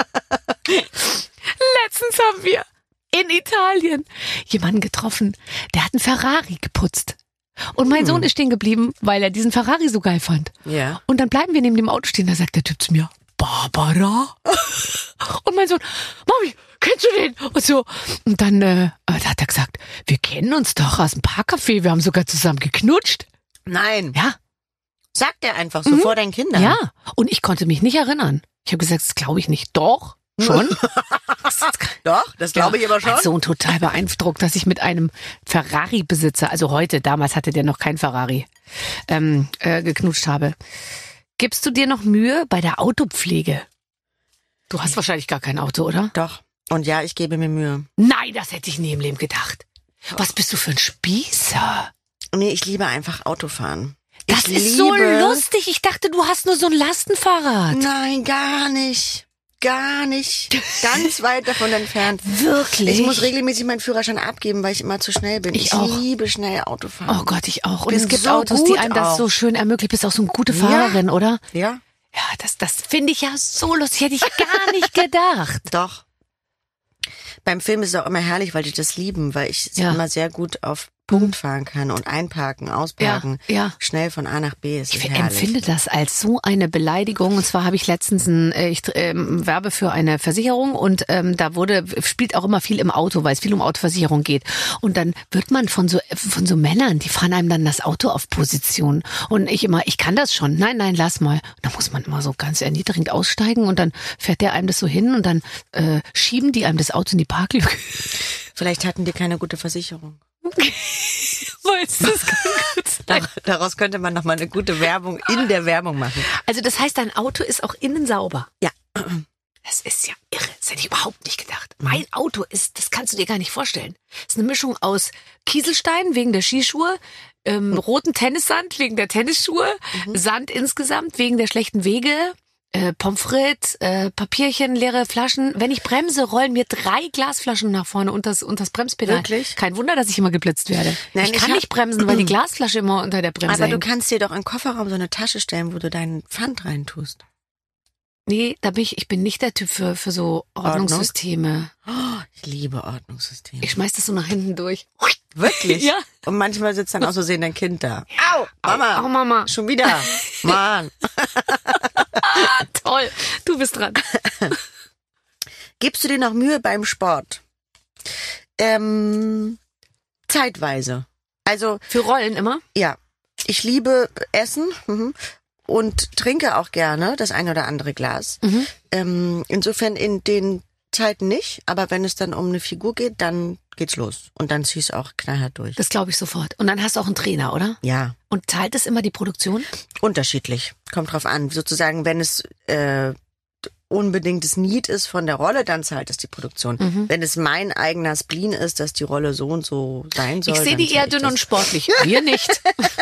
Letztens haben wir in Italien jemanden getroffen, der hat einen Ferrari geputzt. Und mein Sohn ist stehen geblieben, weil er diesen Ferrari so geil fand. Ja. Und dann bleiben wir neben dem Auto stehen, da sagt der Typ zu mir, Barbara? Und mein Sohn, Mami, kennst du den? Und so. Und dann äh, da hat er gesagt, wir kennen uns doch aus dem Parkcafé, wir haben sogar zusammen geknutscht. Nein. Ja, Sagt er einfach so vor deinen Kindern. ja. Und ich konnte mich nicht erinnern. Ich habe gesagt, das glaube ich nicht. Doch, schon. Doch, das glaube ich aber schon. Mein Sohn total beeindruckt, dass ich mit einem Ferrari-Besitzer, also heute, damals hatte der noch kein Ferrari, ähm, äh, geknutscht habe. Gibst du dir noch Mühe bei der Autopflege? Du hast wahrscheinlich gar kein Auto, oder? Doch. Und ja, ich gebe mir Mühe. Nein, das hätte ich nie im Leben gedacht. Was bist du für ein Spießer? Nee, ich liebe einfach Autofahren. Das ich ist so liebe- lustig. Ich dachte, du hast nur so ein Lastenfahrrad. Nein, gar nicht. Gar nicht. Ganz weit davon entfernt. Wirklich? Ich muss regelmäßig meinen Führerschein abgeben, weil ich immer zu schnell bin. Ich Ich, auch. liebe schnell Autofahren. Oh Gott, ich auch. Und Bin es gibt so Autos, die gut einem das auch. so schön ermöglichen. Bist auch so eine gute Fahrerin, oder? Ja, Ja, das, das finde ich ja so lustig. Hätte ich gar nicht gedacht. doch. Beim Film ist es auch immer herrlich, weil die das lieben, weil ich Ja. immer sehr gut auf Punkt fahren kann und einparken, ausparken. Ja, ja. Schnell von A nach B ist Ich es herrlich. empfinde das als so eine Beleidigung. Und zwar habe ich letztens ein, äh, ich ähm, werbe für eine Versicherung und ähm, da wurde spielt auch immer viel im Auto, weil es viel um Autoversicherung geht. Und dann wird man von so von so Männern, die fahren einem dann das Auto auf Position. Und ich immer, ich kann das schon. Nein, nein, lass mal. Da muss man immer so ganz erniedrigend aussteigen und dann fährt der einem das so hin und dann äh, schieben die einem das Auto in die Parklücke. Vielleicht hatten die keine gute Versicherung. Weißt du, das kann gut sein. Dar- Daraus könnte man noch mal eine gute Werbung in der Werbung machen. Also das heißt, dein Auto ist auch innen sauber. Ja, Das ist ja irre. Das hätte ich überhaupt nicht gedacht. Mein Auto ist, das kannst du dir gar nicht vorstellen. Das ist eine Mischung aus Kieselstein wegen der Skischuhe, ähm, roten Tennissand wegen der Tennisschuhe, mhm. Sand insgesamt wegen der schlechten Wege, äh, Pommes frites, äh, Papierchen, leere Flaschen. Wenn ich bremse, rollen mir drei Glasflaschen nach vorne unter das, unter das Bremspedal. Wirklich? Kein Wunder, dass ich immer geblitzt werde. Nein, ich kann ich nicht bremsen, weil die Glasflasche immer unter der Bremse Aber hängt. du kannst dir doch in den Kofferraum so eine Tasche stellen, wo du deinen Pfand reintust. Nee, da bin ich, ich bin nicht der Typ für, für so Ordnungssysteme. Ordnung? Oh, ich liebe Ordnungssysteme. Ich schmeiß das so nach hinten durch. Wirklich? Ja. Und manchmal sitzt dann auch so sehen dein Kind da. Au, Mama. Au, Mama. Schon wieder. Mann. Ah, toll. Du bist dran. Gibst du dir noch Mühe beim Sport? Ähm, zeitweise. Also. Für Rollen immer? Ja. Ich liebe Essen. Mhm. Und trinke auch gerne das ein oder andere Glas. Mhm. Ähm, insofern in den Zeiten nicht, aber wenn es dann um eine Figur geht, dann geht's los. Und dann zieh's auch knallhart durch. Das glaube ich sofort. Und dann hast du auch einen Trainer, oder? Ja. Und teilt es immer die Produktion? Unterschiedlich. Kommt drauf an. Sozusagen, wenn es äh, unbedingtes Need ist von der Rolle, dann zahlt es die Produktion. Mhm. Wenn es mein eigener Spleen ist, dass die Rolle so und so sein soll. Ich sehe die eher dünn und sportlich. Wir nicht.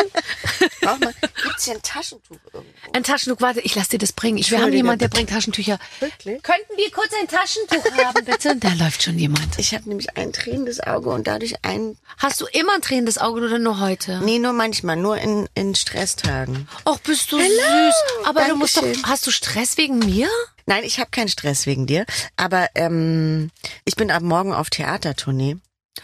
Brauch mal. Gibt's hier ein Taschentuch irgendwo? Ein Taschentuch, warte, ich lass dir das bringen. Ich, wir haben jemanden, der bringt Taschentücher. Wirklich? Könnten wir kurz ein Taschentuch haben, bitte? Da läuft schon jemand. Ich habe nämlich ein tränendes Auge und dadurch ein... Hast du immer ein tränendes Auge oder nur heute? Nee, nur manchmal, nur in, in Stresstagen. Ach, bist du Hello. süß. Aber Dankeschön. du musst doch... Hast du Stress wegen mir? Nein, ich habe keinen Stress wegen dir. Aber ähm, ich bin ab morgen auf Theatertournee.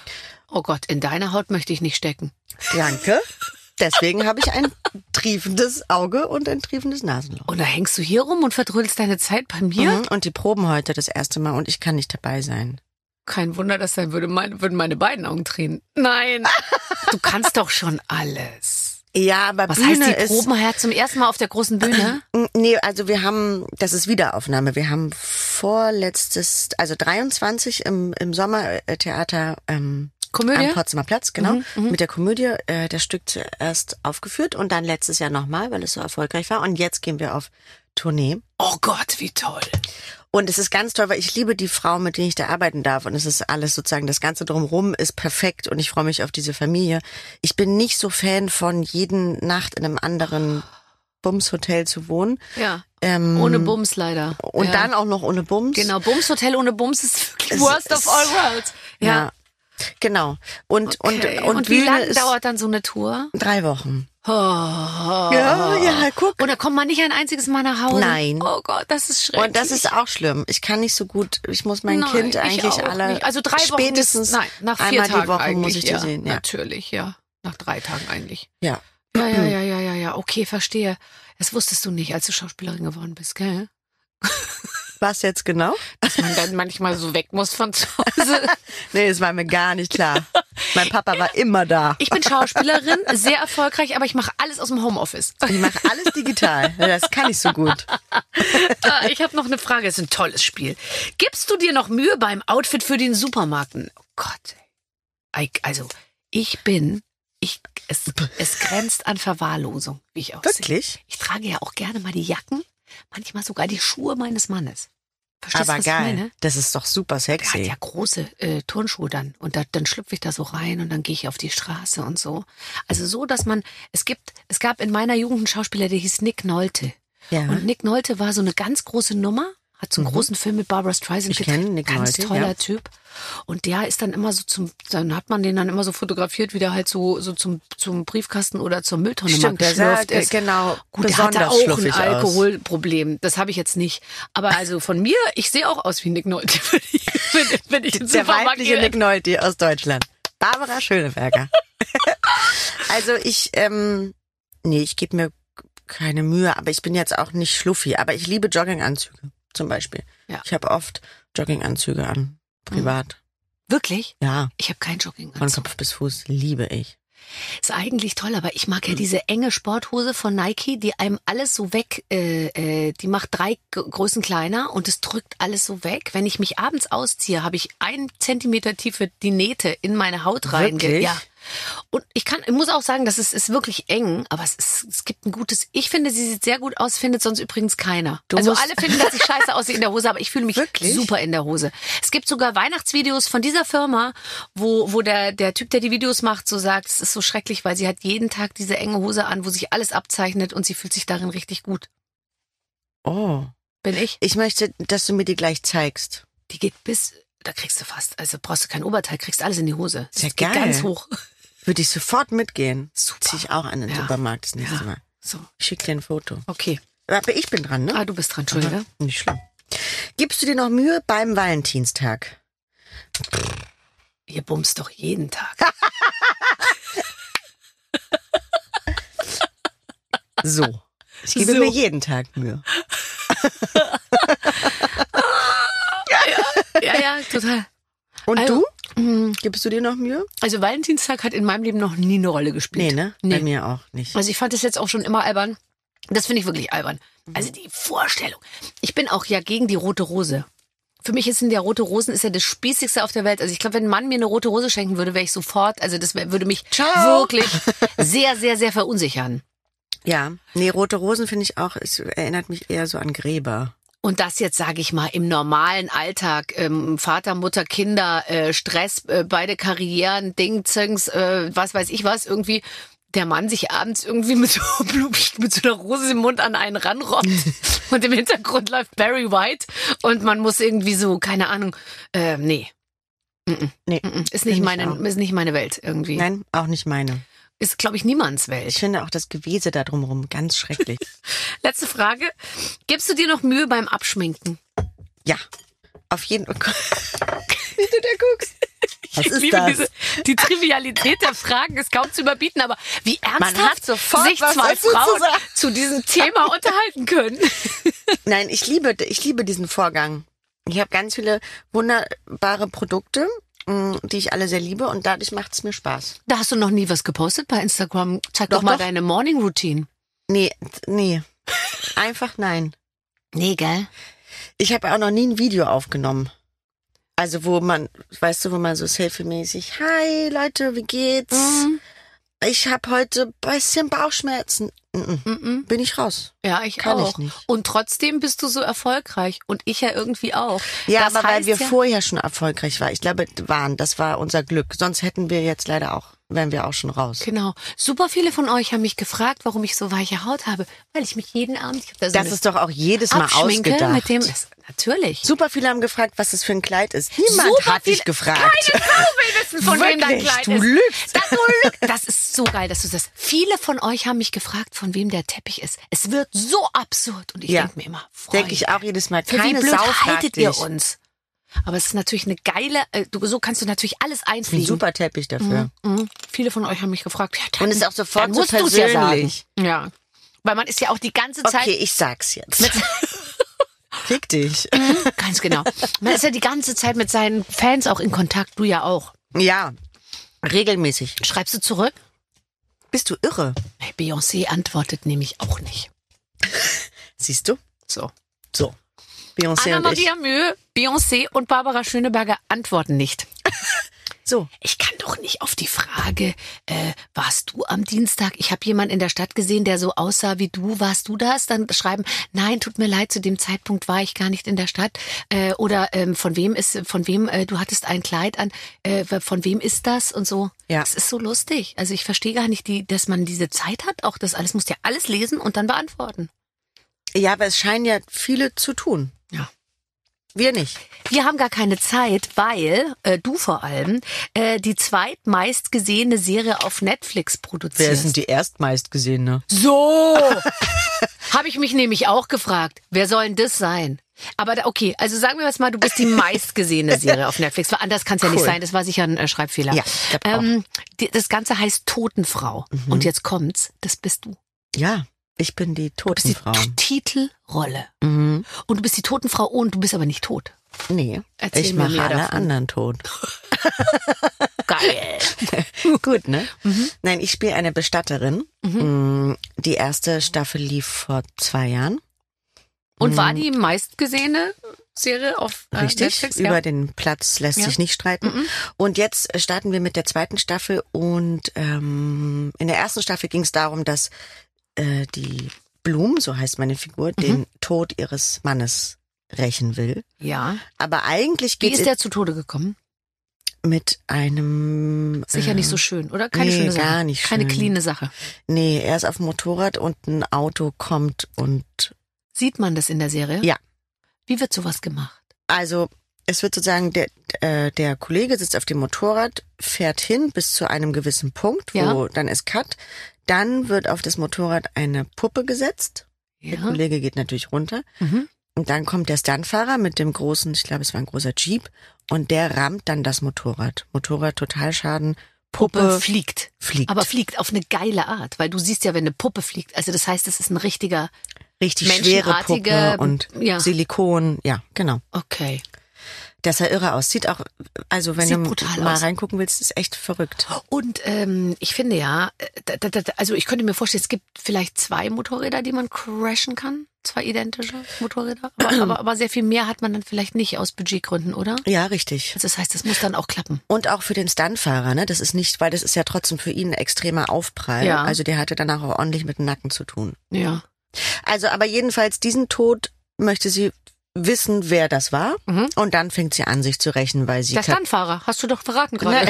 Oh Gott, in deiner Haut möchte ich nicht stecken. Danke. Deswegen habe ich ein triefendes Auge und ein triefendes Nasenloch. Und da hängst du hier rum und verdrödelst deine Zeit bei mir? Mhm, und die proben heute das erste Mal und ich kann nicht dabei sein. Kein Wunder, dass dann würde meine, würden meine beiden Augen tränen. Nein, du kannst doch schon alles. Ja, aber Was Bühne heißt die ist, Proben her zum ersten Mal auf der großen Bühne? Nee, also wir haben, das ist Wiederaufnahme. Wir haben vorletztes, also dreiundzwanzig im, im Sommertheater ähm, Komödie? am Potsdamer Platz, genau, Mhm, mhm. mit der Komödie äh, das Stück zuerst aufgeführt und dann letztes Jahr nochmal, weil es so erfolgreich war. Und jetzt gehen wir auf Tournee. Oh Gott, wie toll. Und es ist ganz toll, weil ich liebe die Frau, mit der ich da arbeiten darf. Und es ist alles sozusagen, das Ganze drumherum ist perfekt und ich freue mich auf diese Familie. Ich bin nicht so Fan von jeden Nacht in einem anderen Bumshotel zu wohnen. Ja, Ähm, ohne Bums leider. Und ja. dann auch noch ohne Bums. Genau, Bumshotel ohne Bums ist wirklich Es worst ist- of all worlds. Ja. Ja, genau. Und, Okay. und, und, und wie Bühne lange ist dauert dann so eine Tour? drei Wochen. Oh. Ja, ja, guck. Und da kommt man nicht ein einziges Mal nach Hause? Nein. Oh Gott, das ist schrecklich. Und das ist auch schlimm. Ich kann nicht so gut, ich muss mein Nein, Kind ich eigentlich auch alle nicht. Also drei Wochen spätestens ist, nein, nach vier einmal Tagen die Woche eigentlich, muss ich die ja, sehen. Ja. Natürlich, ja. Nach drei Tagen eigentlich. Ja. Ja, ja, ja, ja, ja, ja. Okay, verstehe. Das wusstest du nicht, als du Schauspielerin geworden bist, gell? Was jetzt genau? Dass man dann manchmal so weg muss von zu Hause. Nee, das war mir gar nicht klar. Mein Papa war immer da. Ich bin Schauspielerin, sehr erfolgreich, aber ich mache alles aus dem Homeoffice. Ich mache alles digital. Das kann ich so gut. Ah, ich habe noch eine Frage, es ist ein tolles Spiel. Gibst du dir noch Mühe beim Outfit für den Supermarkt? Oh Gott. ey. Also, ich bin, ich, es, es grenzt an Verwahrlosung, wie ich aussehe. Wirklich? Ich trage ja auch gerne mal die Jacken, manchmal sogar die Schuhe meines Mannes. Verstehst du, Aber was geil. ich meine? Das ist doch super Der hat sexy. ja große äh, Turnschuhe dann und da, dann schlüpfe ich da so rein und dann gehe ich auf die Straße und so. Also so, dass man, es gibt, es gab in meiner Jugend einen Schauspieler, der hieß Nick Nolte. Ja. Und Nick Nolte war so eine ganz große Nummer, hat so einen Mhm. großen Film mit Barbra Streisand Ich gedreht. kenn Nick Ganz Nolte, toller ja. Typ. Und der ist dann immer so zum, dann hat man den dann immer so fotografiert, wie der halt so, so zum, zum Briefkasten oder zur Mülltonne mal Stimmt, der sah geschlürft ist. genau Gut, der hatte besonders auch ein schluffig aus. Alkoholproblem. Das habe ich jetzt nicht. Aber also von mir, ich sehe auch aus wie Nick Nolte, wenn ich, wenn, wenn ich ins Der Supermarkt weibliche gehe. Nick Nolte aus Deutschland. Barbara Schöneberger. Also ich, ähm, nee, ich gebe mir keine Mühe, aber ich bin jetzt auch nicht schluffi. Aber ich liebe Jogginganzüge zum Beispiel. Ja. Ich habe oft Jogginganzüge an, privat. Wirklich? Ja, Ich habe keinen von Jogginganzug. Kopf bis Fuß liebe ich. Ist eigentlich toll, aber ich mag ja diese enge Sporthose von Nike, die einem alles so weg, äh, äh, die macht drei G Größen kleiner und es drückt alles so weg. Wenn ich mich abends ausziehe, habe ich einen Zentimeter tiefe die Nähte in meine Haut rein. Wirklich? Ja. Und ich kann, ich muss auch sagen, das ist, ist wirklich eng, aber es ist, es gibt ein gutes, ich finde, sie sieht sehr gut aus, findet sonst übrigens keiner. Du also musst- alle finden, dass ich scheiße aussehe in der Hose, aber ich fühle mich Wirklich? super in der Hose. Es gibt sogar Weihnachtsvideos von dieser Firma, wo, wo der, der Typ, der die Videos macht, so sagt, es ist so schrecklich, weil sie hat jeden Tag diese enge Hose an, wo sich alles abzeichnet und sie fühlt sich darin richtig gut. Oh. Bin ich? Ich möchte, dass du mir die gleich zeigst. Die geht bis, da kriegst du fast, also brauchst du kein Oberteil, kriegst alles in die Hose. Ist ja Das geht geil. ganz hoch. Würde ich sofort mitgehen. Super. Zieh ich auch an den Ja. Supermarkt das nächste Ja. Mal. So, Ich schick dir ein Foto. okay. Aber ich bin dran, ne? Ah, du bist dran, Entschuldige. Nicht schlimm. Gibst du dir noch Mühe beim Valentinstag? Ihr bummst doch jeden Tag. So. Ich gebe So. mir jeden Tag Mühe. Ja, ja, total. Und Also, du? mm, Gibst du dir noch Mühe? Also Valentinstag hat in meinem Leben noch nie eine Rolle gespielt. Nee, ne? Nee. Bei mir auch nicht. Also ich fand das jetzt auch schon immer albern. Das finde ich wirklich albern. Also die Vorstellung. Ich bin auch ja gegen die rote Rose. Für mich ist in der rote Rosen ist ja das Spießigste auf der Welt. Also ich glaube, wenn ein Mann mir eine rote Rose schenken würde, wäre ich sofort, also das wär, würde mich Ciao. wirklich sehr, sehr, sehr verunsichern. Ja. Nee, rote Rosen finde ich auch, es erinnert mich eher so an Gräber. Und das jetzt, sage ich mal, im normalen Alltag, ähm, Vater, Mutter, Kinder, äh, Stress, äh, beide Karrieren, Ding, Zings, äh, was weiß ich was, irgendwie der Mann sich abends irgendwie mit so, mit so einer Rose im Mund an einen ranrobbt und im Hintergrund läuft Barry White und man muss irgendwie so, keine Ahnung, äh, nee. Mm-mm. Nee. Mm-mm. Ist Find nicht ich meine, auch. ist nicht meine Welt irgendwie. Nein, auch nicht meine. Ist, glaube ich, niemands Welt. Ich finde auch das Gewese da drumherum ganz schrecklich. Letzte Frage. Gibst du dir noch Mühe beim Abschminken? Ja. Auf jeden Fall. Wie du da guckst. Was ich ist liebe das? diese, die Trivialität der Fragen ist kaum zu überbieten, aber wie ernsthaft hat sofort sich was zwei dazu zu Frauen sagen. zu diesem Thema unterhalten können. Nein, ich liebe, ich liebe diesen Vorgang. Ich habe ganz viele wunderbare Produkte, mh, die ich alle sehr liebe und dadurch macht es mir Spaß. Da hast du noch nie was gepostet bei Instagram. Zeig doch, Doch, mal doch. deine Morning Routine. Nee, nee. Einfach nein. Nee, gell? Ich habe auch noch nie ein Video aufgenommen. Also wo man, weißt du, wo man so selfie-mäßig, hi Leute, wie geht's? Mhm. Ich habe heute ein bisschen Bauchschmerzen. Mhm. Mhm. Bin ich raus. Ja, ich Kann auch. ich nicht. Und trotzdem bist du so erfolgreich. Und ich ja irgendwie auch. Ja, Das aber weil heißt wir ja, vorher schon erfolgreich waren. Ich glaube, waren, das war unser Glück. Sonst hätten wir jetzt leider auch, wären wir auch schon raus. Genau. Super viele von euch haben mich gefragt, warum ich so weiche Haut habe. Weil ich mich jeden Abend, ich hab da so Das eine ist doch auch jedes Mal Abschminke ausgedacht. mit dem, das, natürlich. Super viele haben gefragt, was das für ein Kleid ist. Niemand Super hat dich viele- gefragt. Keine Frau will wissen, von wem dein Wirklich, Kleid du ist. lügst. Das, du lügst. Das ist so geil, dass du das. Viele von euch haben mich gefragt, von wem der Teppich ist. Es wird so absurd. Und ich Ja. denke mir immer, Freunde, Denke ich auch jedes Mal. für Keine wie blöd Sau fragt haltet dich. ihr uns? Aber es ist natürlich eine geile, äh, du, so kannst du natürlich alles Ein einfliegen. super Teppich dafür. Mhm. Viele von euch haben mich gefragt. Ja, dann, Und ist auch sofort dann so musst du's ja sagen. persönlich. Ja. Weil man ist ja auch die ganze Zeit. Okay, ich sag's jetzt. Mit, Fick dich. ganz genau. Man ist ja die ganze Zeit mit seinen Fans auch in Kontakt. Du ja auch. Ja, regelmäßig. Schreibst du zurück? Bist du irre? Hey, Beyoncé antwortet nämlich auch nicht. Siehst du? So. So. Beyoncé und ich. Anna-Maria Mühe, Beyoncé und Barbara Schöneberger antworten nicht. So. Ich kann doch nicht auf die Frage, äh, warst du am Dienstag? Ich habe jemanden in der Stadt gesehen, der so aussah wie du. Warst du das? Dann schreiben, nein, tut mir leid, zu dem Zeitpunkt war ich gar nicht in der Stadt. Äh, oder ähm, von wem ist, von wem, äh, du hattest ein Kleid an, äh, von wem ist das? Und so. Ja. Das ist so lustig. Also ich verstehe gar nicht, die, dass man diese Zeit hat. Auch das alles, musst ja alles lesen und dann beantworten. Ja, aber es scheinen ja viele zu tun. Ja. Wir nicht. Wir haben gar keine Zeit, weil, äh, du vor allem, äh, die zweitmeist gesehene Serie auf Netflix produzierst. die erstmeistgesehene? So! Habe ich mich nämlich auch gefragt. Wer soll denn das sein? Aber da, okay, also sagen wir jetzt mal, du bist die meistgesehene Serie auf Netflix. Anders kann es ja nicht Cool. sein, das war sicher ein äh, Schreibfehler. Ja, ich glaub auch. ähm, die, das Ganze heißt Totenfrau. Und jetzt kommt's, das bist du. Ja, ich bin die Du bist die Totenfrau. T- Titelrolle. Mhm. Und du bist die Totenfrau und du bist aber nicht tot. Nee, Erzähl ich mir mache mehr alle davon. anderen tot. Geil. Gut, ne? Nein, ich spiele eine Bestatterin. Mhm. Die erste Staffel lief vor zwei Jahren. Und war die meistgesehene Serie auf äh, Richtig, Netflix. über Ja. den Platz lässt Ja. sich nicht streiten. Mhm. Und jetzt äh, starten wir mit der zweiten Staffel und ähm, in der ersten Staffel ging es darum, dass äh, die Bloom, so heißt meine Figur, Mhm. den Tod ihres Mannes rächen will. Ja. Aber eigentlich Wie geht ist es der zu Tode gekommen? mit einem... Sicher äh, nicht so schön, oder? Keine nee, schöne Sache. gar nicht Keine schön. cleane Sache. Nee, er ist auf dem Motorrad und ein Auto kommt und... Sieht man das in der Serie? Ja. Wie wird sowas gemacht? Also es wird sozusagen, der, äh, der Kollege sitzt auf dem Motorrad, fährt hin bis zu einem gewissen Punkt, wo Ja. dann ist Cut. Dann wird auf das Motorrad eine Puppe gesetzt. Der Ja. Kollege geht natürlich runter. Mhm. Und dann kommt der Stuntfahrer mit dem großen, ich glaube es war ein großer Jeep, und der rammt dann das Motorrad. Motorrad Totalschaden, Puppe, Puppe fliegt. fliegt. Aber fliegt auf eine geile Art, weil du siehst ja, wenn eine Puppe fliegt, also das heißt, es ist ein richtiger, Richtig schwere menschenartige, Puppe und ja. Silikon, ja, genau. okay. Das sah irre aus. Sieht auch, also wenn Sieht du brutal mal aus. reingucken willst, ist echt verrückt. Und ähm, ich finde ja, da, da, da, also ich könnte mir vorstellen, es gibt vielleicht zwei Motorräder, die man crashen kann. Zwei identische Motorräder. Aber, aber, aber sehr viel mehr hat man dann vielleicht nicht aus Budgetgründen, oder? Ja, richtig. Also das heißt, das muss dann auch klappen. Und auch für den Stuntfahrer, ne? Das ist nicht, weil das ist ja trotzdem für ihn ein extremer Aufprall. Ja. Also der hatte danach auch ordentlich mit dem Nacken zu tun. Ja. Also, aber jedenfalls diesen Tod möchte sie wissen, wer das war. Mhm. Und dann fängt sie an, sich zu rächen, weil sie... Der kap- Stuntfahrer, hast du doch verraten gerade.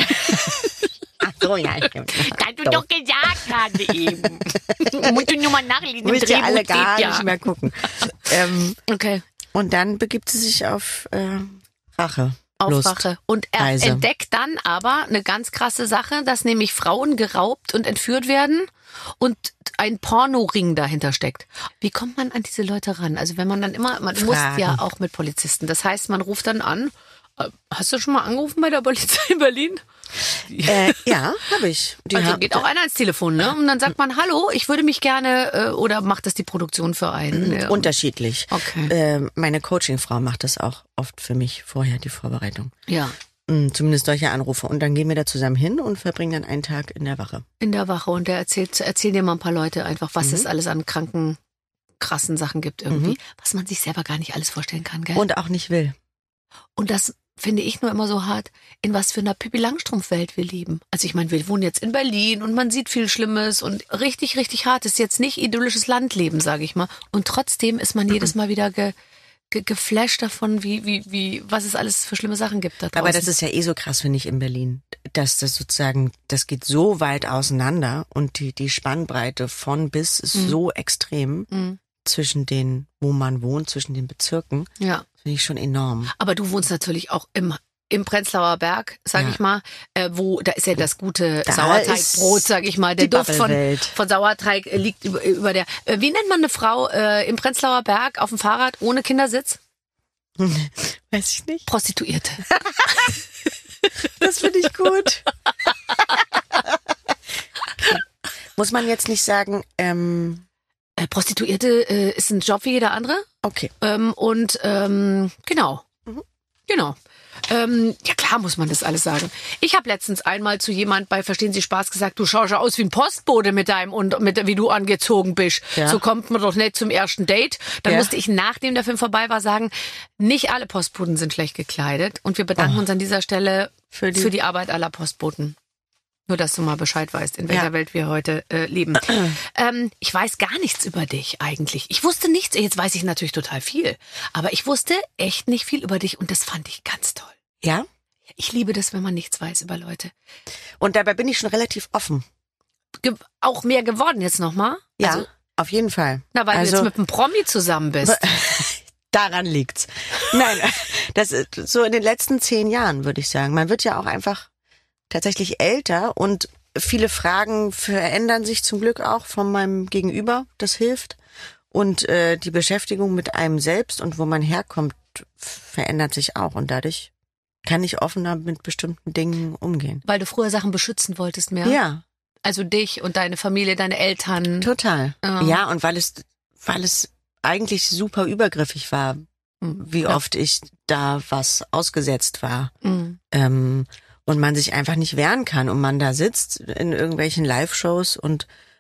Ach so, ja, stimmt. Hast du doch gesagt gerade eben. Musst du nur mal nachlesen. im Wollt ihr alle Drehbuch gar steht ja. nicht mehr gucken. ähm, Okay. und dann begibt sie sich auf äh, Rache. Auf Lust. Rache. Und er Reise. entdeckt dann aber eine ganz krasse Sache, dass nämlich Frauen geraubt und entführt werden und ein Pornoring dahinter steckt. Wie kommt man an diese Leute ran? Also wenn man dann immer, man muss Fragen. ja auch mit Polizisten. Das heißt, man ruft dann an. Äh, Hast du schon mal angerufen bei der Polizei in Berlin? Äh, ja, habe ich. Die Also haben- geht auch einer ans Telefon, ne? Und dann sagt man, hallo, ich würde mich gerne, äh, oder macht das die Produktion für einen? Ja. Unterschiedlich. Okay. Äh, meine Coachingfrau macht das auch oft für mich vorher, die Vorbereitung. Ja. Mm, Zumindest solche Anrufe. Und dann gehen wir da zusammen hin und verbringen dann einen Tag in der Wache. In der Wache. Und der erzählt, erzähl dir mal ein paar Leute einfach, was es alles an kranken, krassen Sachen gibt irgendwie. Mhm. Was man sich selber gar nicht alles vorstellen kann, gell? Und auch nicht will. Und das finde ich nur immer so hart, in was für einer Pippi Langstrumpf-Welt wir leben. Also ich meine, wir wohnen jetzt in Berlin und man sieht viel Schlimmes und richtig, richtig hart ist jetzt nicht idyllisches Landleben, sage ich mal. Und trotzdem ist man jedes Mal wieder ge, ge, geflasht davon, wie, wie, wie, was es alles für schlimme Sachen gibt da draußen. Aber das ist ja eh so krass, finde ich, in Berlin. Dass das sozusagen, das geht so weit auseinander und die, die Spannbreite von bis ist Mhm. so extrem Mhm. zwischen den, wo man wohnt, zwischen den Bezirken. Ja. Finde ich schon enorm. Aber du wohnst natürlich auch im im Prenzlauer Berg, sag Ja. ich mal, äh, wo da ist ja das gute Da Sauerteigbrot, ist sag ich mal. Der die Duft von, Bubblewelt. von Sauerteig äh, liegt über, über der. Äh, wie nennt man eine Frau äh, im Prenzlauer Berg auf dem Fahrrad ohne Kindersitz? Weiß ich nicht. Prostituierte. Das finde ich gut. Muss man jetzt nicht sagen, ähm, Äh, Prostituierte äh, ist ein Job wie jeder andere. okay. Ähm, und ähm, genau. Mhm. Genau. Ähm, ja klar muss man das alles sagen. Ich habe letztens einmal zu jemand bei Verstehen Sie Spaß gesagt, du schaust ja aus wie ein Postbote mit deinem und mit wie du angezogen bist. Ja. So kommt man doch nicht zum ersten Date. Dann Ja. musste ich, nachdem der Film vorbei war, sagen, nicht alle Postboten sind schlecht gekleidet. Und wir bedanken Oh. uns an dieser Stelle Für die- für die Arbeit aller Postboten. Nur, dass du mal Bescheid weißt, in welcher Ja. Welt wir heute äh, leben. ähm, ich weiß gar nichts über dich eigentlich. Ich wusste nichts. Jetzt weiß ich natürlich total viel. Aber ich wusste echt nicht viel über dich und das fand ich ganz toll. Ja? Ich liebe das, wenn man nichts weiß über Leute. Und dabei bin ich schon relativ offen. Ge auch mehr geworden jetzt nochmal? Ja, Also, auf jeden Fall. na, weil also, du jetzt mit einem Promi zusammen bist. daran liegt's. Nein, das ist so in den letzten zehn Jahren, würde ich sagen. Man wird ja auch einfach tatsächlich älter und viele Fragen verändern sich zum Glück auch von meinem Gegenüber. Das hilft. Und äh, die Beschäftigung mit einem selbst und wo man herkommt, verändert sich auch. Und dadurch kann ich offener mit bestimmten Dingen umgehen. Weil du früher Sachen beschützen wolltest mehr. Ja, Also dich und deine Familie, deine Eltern. total. Ja. Ja, und weil es, weil es eigentlich super übergriffig war, wie Ja. oft ich da was ausgesetzt war. Mhm. Ähm, und man sich einfach nicht wehren kann und man da sitzt in irgendwelchen Live-Shows und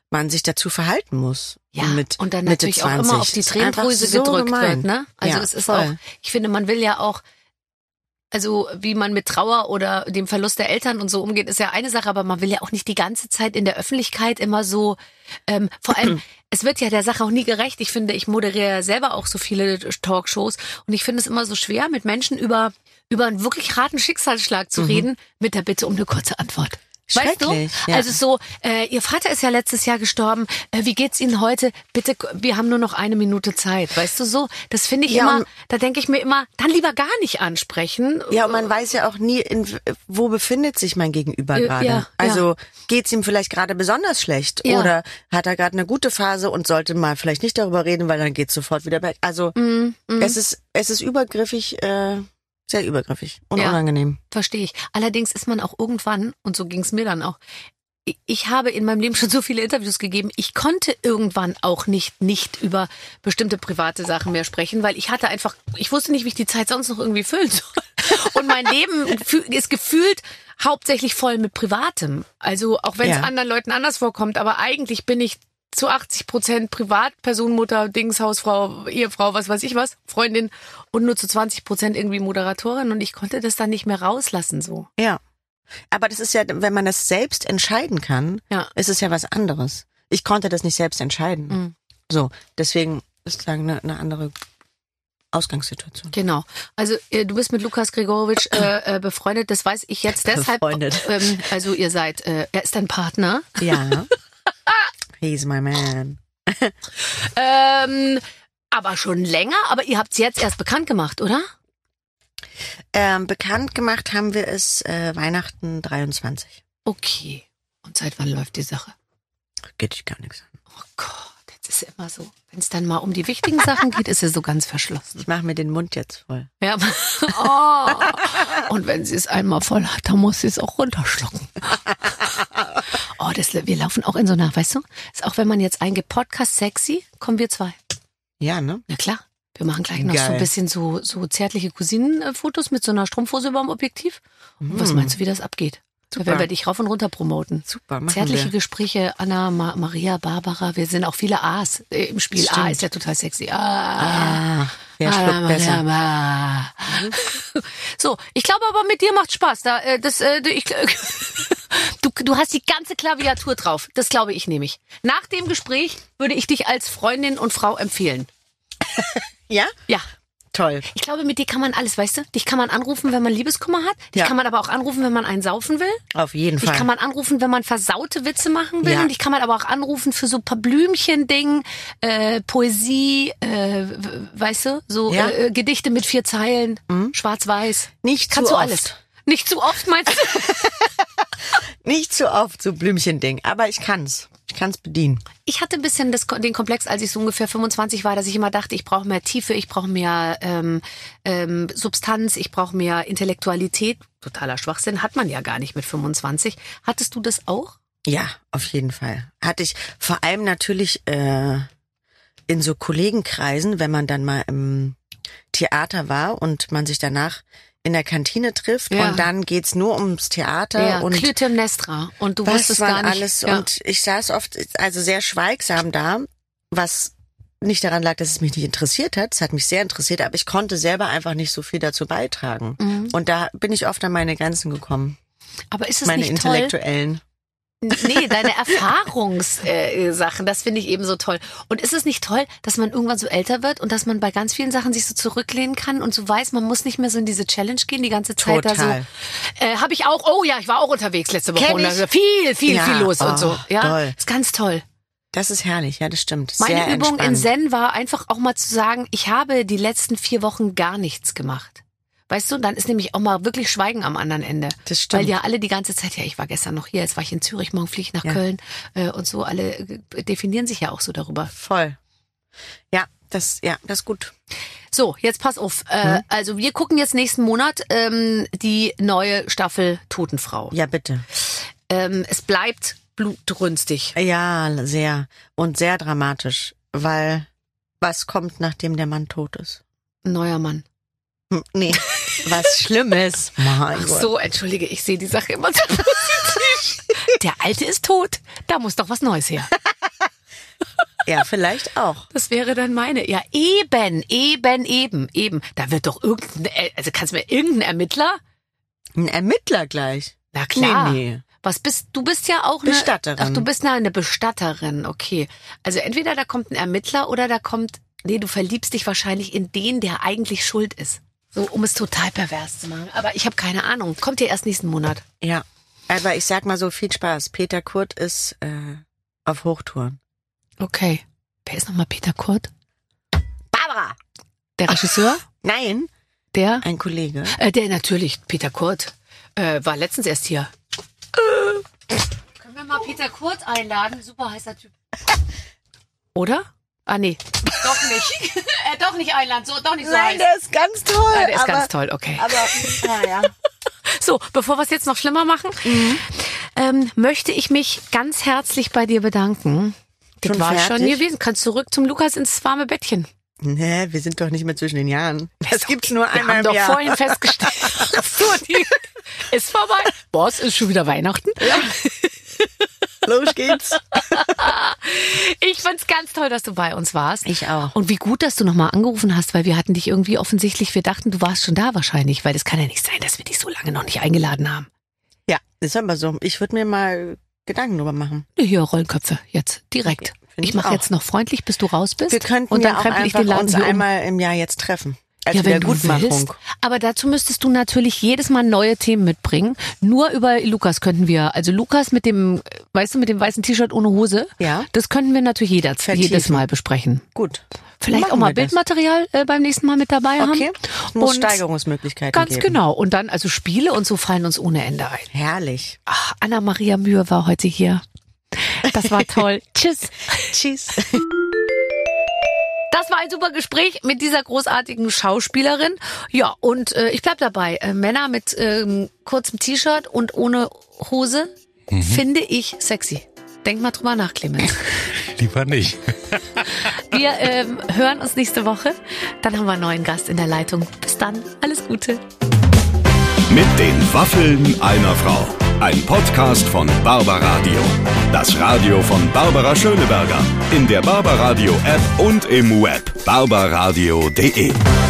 man sich dazu verhalten muss. Ja, mit und dann Mitte natürlich zwanzig. auch immer auf die Ist einfach Tränendrüse so gedrückt gemein. wird, ne? Also Ja, es ist voll. auch, ich finde, man will ja auch, also wie man mit Trauer oder dem Verlust der Eltern und so umgeht, ist ja eine Sache, aber man will ja auch nicht die ganze Zeit in der Öffentlichkeit immer so, ähm, vor allem, es wird ja der Sache auch nie gerecht. Ich finde, ich moderiere ja selber auch so viele Talkshows und ich finde es immer so schwer, mit Menschen über, über einen wirklich harten Schicksalsschlag zu reden, mit der Bitte um eine kurze Antwort. Weißt du? Schrecklich, ja. Also so, äh, Ihr Vater ist ja letztes Jahr gestorben. Äh, wie geht's Ihnen heute? Bitte, wir haben nur noch eine Minute Zeit. Weißt du so? Das finde ich Ja, immer, und- da denke ich mir immer, dann lieber gar nicht ansprechen. Ja, und man weiß ja auch nie, in, wo befindet sich mein Gegenüber Äh, gerade. ja, also geht's ihm vielleicht gerade besonders schlecht Ja. oder hat er gerade eine gute Phase und sollte mal vielleicht nicht darüber reden, weil dann geht's sofort wieder weg. Also Mm, mm, es ist es ist übergriffig, äh, sehr übergriffig und Ja. unangenehm. verstehe ich. Allerdings ist man auch irgendwann, und so ging's mir dann auch, ich- ich habe in meinem Leben schon so viele Interviews gegeben, ich konnte irgendwann auch nicht nicht über bestimmte private Sachen mehr sprechen, weil ich hatte einfach, ich wusste nicht, wie ich die Zeit sonst noch irgendwie füllen soll. Und mein Leben fü- ist gefühlt hauptsächlich voll mit Privatem. Also auch wenn es Ja. anderen Leuten anders vorkommt, aber eigentlich bin ich zu achtzig Prozent Privatperson, Mutter, Dings, Hausfrau, Ehefrau, was weiß ich was, Freundin und nur zu zwanzig Prozent irgendwie Moderatorin und ich konnte das dann nicht mehr rauslassen so. Ja. Aber das ist ja, wenn man das selbst entscheiden kann, Ja. ist es ja was anderes. Ich konnte das nicht selbst entscheiden. Mhm. So, deswegen ist sagen eine, eine andere Ausgangssituation. Genau. Also äh, du bist mit Lukas Gregorowitsch äh, äh, befreundet, das weiß ich jetzt deshalb. Befreundet. Ähm, also ihr seid, äh, er ist dein Partner. Ja. He's my man. Ähm, aber schon länger, aber ihr habt es jetzt erst bekannt gemacht, oder? Ähm, bekannt gemacht haben wir es äh, Weihnachten dreiundzwanzig. Okay. Und seit wann läuft die Sache? Geht dich gar nichts an. Oh Gott, jetzt ist es immer so. Wenn es dann mal um die wichtigen Sachen geht, ist er so ganz verschlossen. Ich mache mir den Mund jetzt voll. Ja. Oh. Und wenn sie es einmal voll hat, dann muss sie es auch runterschlucken. Oh, das, wir laufen auch in so einer, weißt du? Ist auch wenn man jetzt eingibt, Podcast sexy, kommen wir zwei. Ja, ne? Na klar. Wir machen gleich noch so ein Geil. bisschen so, so zärtliche Cousinenfotos mit so einer Strumpfhose über dem Objektiv. Und was meinst du, wie das abgeht? Da Super. werden wir dich rauf und runter promoten. Super, machen Zärtliche wir. Gespräche, Anna, Ma Maria, Barbara, wir sind auch viele A's äh, im Spiel. Stimmt. A ist ja total sexy. Ah, Ah, wer schluckt ah, besser? ah. So, ich glaube aber mit dir macht Spaß. Da, äh, das, äh, ich, du, du hast die ganze Klaviatur drauf. Das glaube ich nämlich. Nach dem Gespräch würde ich dich als Freundin und Frau empfehlen. Ja? Ja. Toll. Ich glaube, mit dir kann man alles, weißt du? Dich kann man anrufen, wenn man Liebeskummer hat. Dich Ja. kann man aber auch anrufen, wenn man einen saufen will. Auf jeden Dich Fall. kann man anrufen, wenn man versaute Witze machen will. Ja. Und dich kann man aber auch anrufen für so ein paar Blümchen-Ding, äh, Poesie, äh, w- weißt du? So Ja. äh, Gedichte mit vier Zeilen, schwarz-weiß. Nicht Kannst zu du oft. alles. Nicht zu oft, meinst du? Nicht zu oft, so Blümchending. Aber ich kann's. Ich kann's bedienen. Ich hatte ein bisschen das, den Komplex, als ich so ungefähr fünfundzwanzig war, dass ich immer dachte, ich brauche mehr Tiefe, ich brauche mehr ähm, ähm, Substanz, ich brauche mehr Intellektualität. Totaler Schwachsinn, hat man ja gar nicht mit fünfundzwanzig. Hattest du das auch? Ja, auf jeden Fall. Hatte ich vor allem natürlich äh, in so Kollegenkreisen, wenn man dann mal im Theater war und man sich danach in der Kantine trifft Ja. und dann geht's nur ums Theater Ja, und Clytemnestra. Und du was wusstest war gar nicht. alles. Ja. Und ich saß oft also sehr schweigsam da, was nicht daran lag, dass es mich nicht interessiert hat. Es hat mich sehr interessiert, aber ich konnte selber einfach nicht so viel dazu beitragen. Mhm. Und da bin ich oft an meine Grenzen gekommen. Aber ist es Meine nicht toll? intellektuellen. Nee, deine Erfahrungssachen, äh, Sachen, das finde ich eben so toll. Und ist es nicht toll, dass man irgendwann so älter wird und dass man bei ganz vielen Sachen sich so zurücklehnen kann und so weiß, man muss nicht mehr so in diese Challenge gehen, die ganze Zeit da Total. so. Äh, Habe ich auch, oh ja, ich war auch unterwegs letzte Woche. Kenn Und da ich. war viel, viel, Ja, viel los oh, und so. Ja, toll. ist ganz toll. Das ist herrlich, ja, das stimmt. Meine Sehr Übung in entspannt. Zen war einfach auch mal zu sagen, ich habe die letzten vier Wochen gar nichts gemacht. Weißt du, dann ist nämlich auch mal wirklich Schweigen am anderen Ende. Das stimmt. Weil ja alle die ganze Zeit, ja, ich war gestern noch hier, jetzt war ich in Zürich, morgen fliege ich nach Ja. Köln äh, und so, alle äh, definieren sich ja auch so darüber. Voll. Ja, das, ja, das ist gut. So, jetzt pass auf. Äh, Hm? Also wir gucken jetzt nächsten Monat ähm, die neue Staffel Totenfrau. Ja, bitte. Ähm, es bleibt blutrünstig. Ja, sehr. Und sehr dramatisch, weil was kommt, nachdem der Mann tot ist? Ein neuer Mann. Hm, nee, was Schlimmes. Mein Ach Gott. so, entschuldige, ich sehe die Sache immer so positiv. Der Alte ist tot. Da muss doch was Neues her. Ja, vielleicht auch. Das wäre dann meine. Ja, eben, eben, eben, eben. Da wird doch irgendein, also kannst du mir irgendein Ermittler? Ein Ermittler gleich. Na klar. Nee, nee. Was bist, du bist ja auch eine... Bestatterin. Ach, du bist eine, eine Bestatterin, okay. Also entweder da kommt ein Ermittler oder da kommt, nee, du verliebst dich wahrscheinlich in den, der eigentlich schuld ist. So, um es total pervers zu machen. Aber ich habe keine Ahnung. Kommt ja erst nächsten Monat. Ja, aber ich sag mal so, viel Spaß. Peter Kurt ist äh, auf Hochtouren. Okay. Wer ist nochmal Peter Kurt? Barbara! Der Regisseur? Nein, Der? ein Kollege. Äh, der natürlich, Peter Kurt. Äh, war letztens erst hier. Äh. Können wir mal Peter Kurt einladen? Super heißer Typ. Oder? Ah, nee. Doch nicht. äh, doch nicht einladen. So, doch nicht so Nein, heiß. der ist ganz toll. Ah, der ist aber, ganz toll, okay. Aber, naja. So, bevor wir es jetzt noch schlimmer machen, mhm. ähm, möchte ich mich ganz herzlich bei dir bedanken. Das Schon war fertig? schon gewesen. Kannst zurück zum Lukas ins warme Bettchen. Nee, wir sind doch nicht mehr zwischen den Jahren. Das gibt's nur Wir einmal haben im doch Jahr. vorhin festgestellt. Ach so, die ist vorbei. Boah, es ist schon wieder Weihnachten. Ja. Los geht's. Ich find's ganz toll, dass du bei uns warst. Ich auch. Und wie gut, dass du nochmal angerufen hast, weil wir hatten dich irgendwie offensichtlich, wir dachten, du warst schon da wahrscheinlich, weil das kann ja nicht sein, dass wir dich so lange noch nicht eingeladen haben. Ja, ist aber so. Ich würde mir mal Gedanken drüber machen. Hier, Rollenköpfe, jetzt, direkt. Find Ich ich mache auch. jetzt noch freundlich, bis du raus bist. Wir könnten und dann ja auch krempel ich einfach den Laden uns hier um. einmal im Jahr jetzt treffen. Als Ja, wenn du Wiedergutmachung. willst. Aber dazu müsstest du natürlich jedes Mal neue Themen mitbringen. Nur über Lukas könnten wir, also Lukas mit dem, weißt du, mit dem weißen T-Shirt ohne Hose, Ja. das könnten wir natürlich jeder, Vertiefen. jedes Mal besprechen. Gut. Vielleicht Machen auch mal wir das. Bildmaterial äh, beim nächsten Mal mit dabei haben. Okay. Muss Und Steigerungsmöglichkeiten Ganz geben. genau. Und dann, also Spiele und so fallen uns ohne Ende ein. Herrlich. Ach, Anna-Maria Mühe war heute hier. Das war toll. Tschüss. Tschüss. Das war ein super Gespräch mit dieser großartigen Schauspielerin. Ja, und äh, ich bleib dabei. Äh, Männer mit ähm, kurzem T-Shirt und ohne Hose Mhm. finde ich sexy. Denk mal drüber nach, Clemens. Lieber nicht. Wir ähm, hören uns nächste Woche. Dann haben wir einen neuen Gast in der Leitung. Bis dann. Alles Gute. Mit den Waffeln einer Frau. Ein Podcast von Barbaradio. Das Radio von Barbara Schöneberger. In der Barbaradio App und im Web barbaradio punkt de.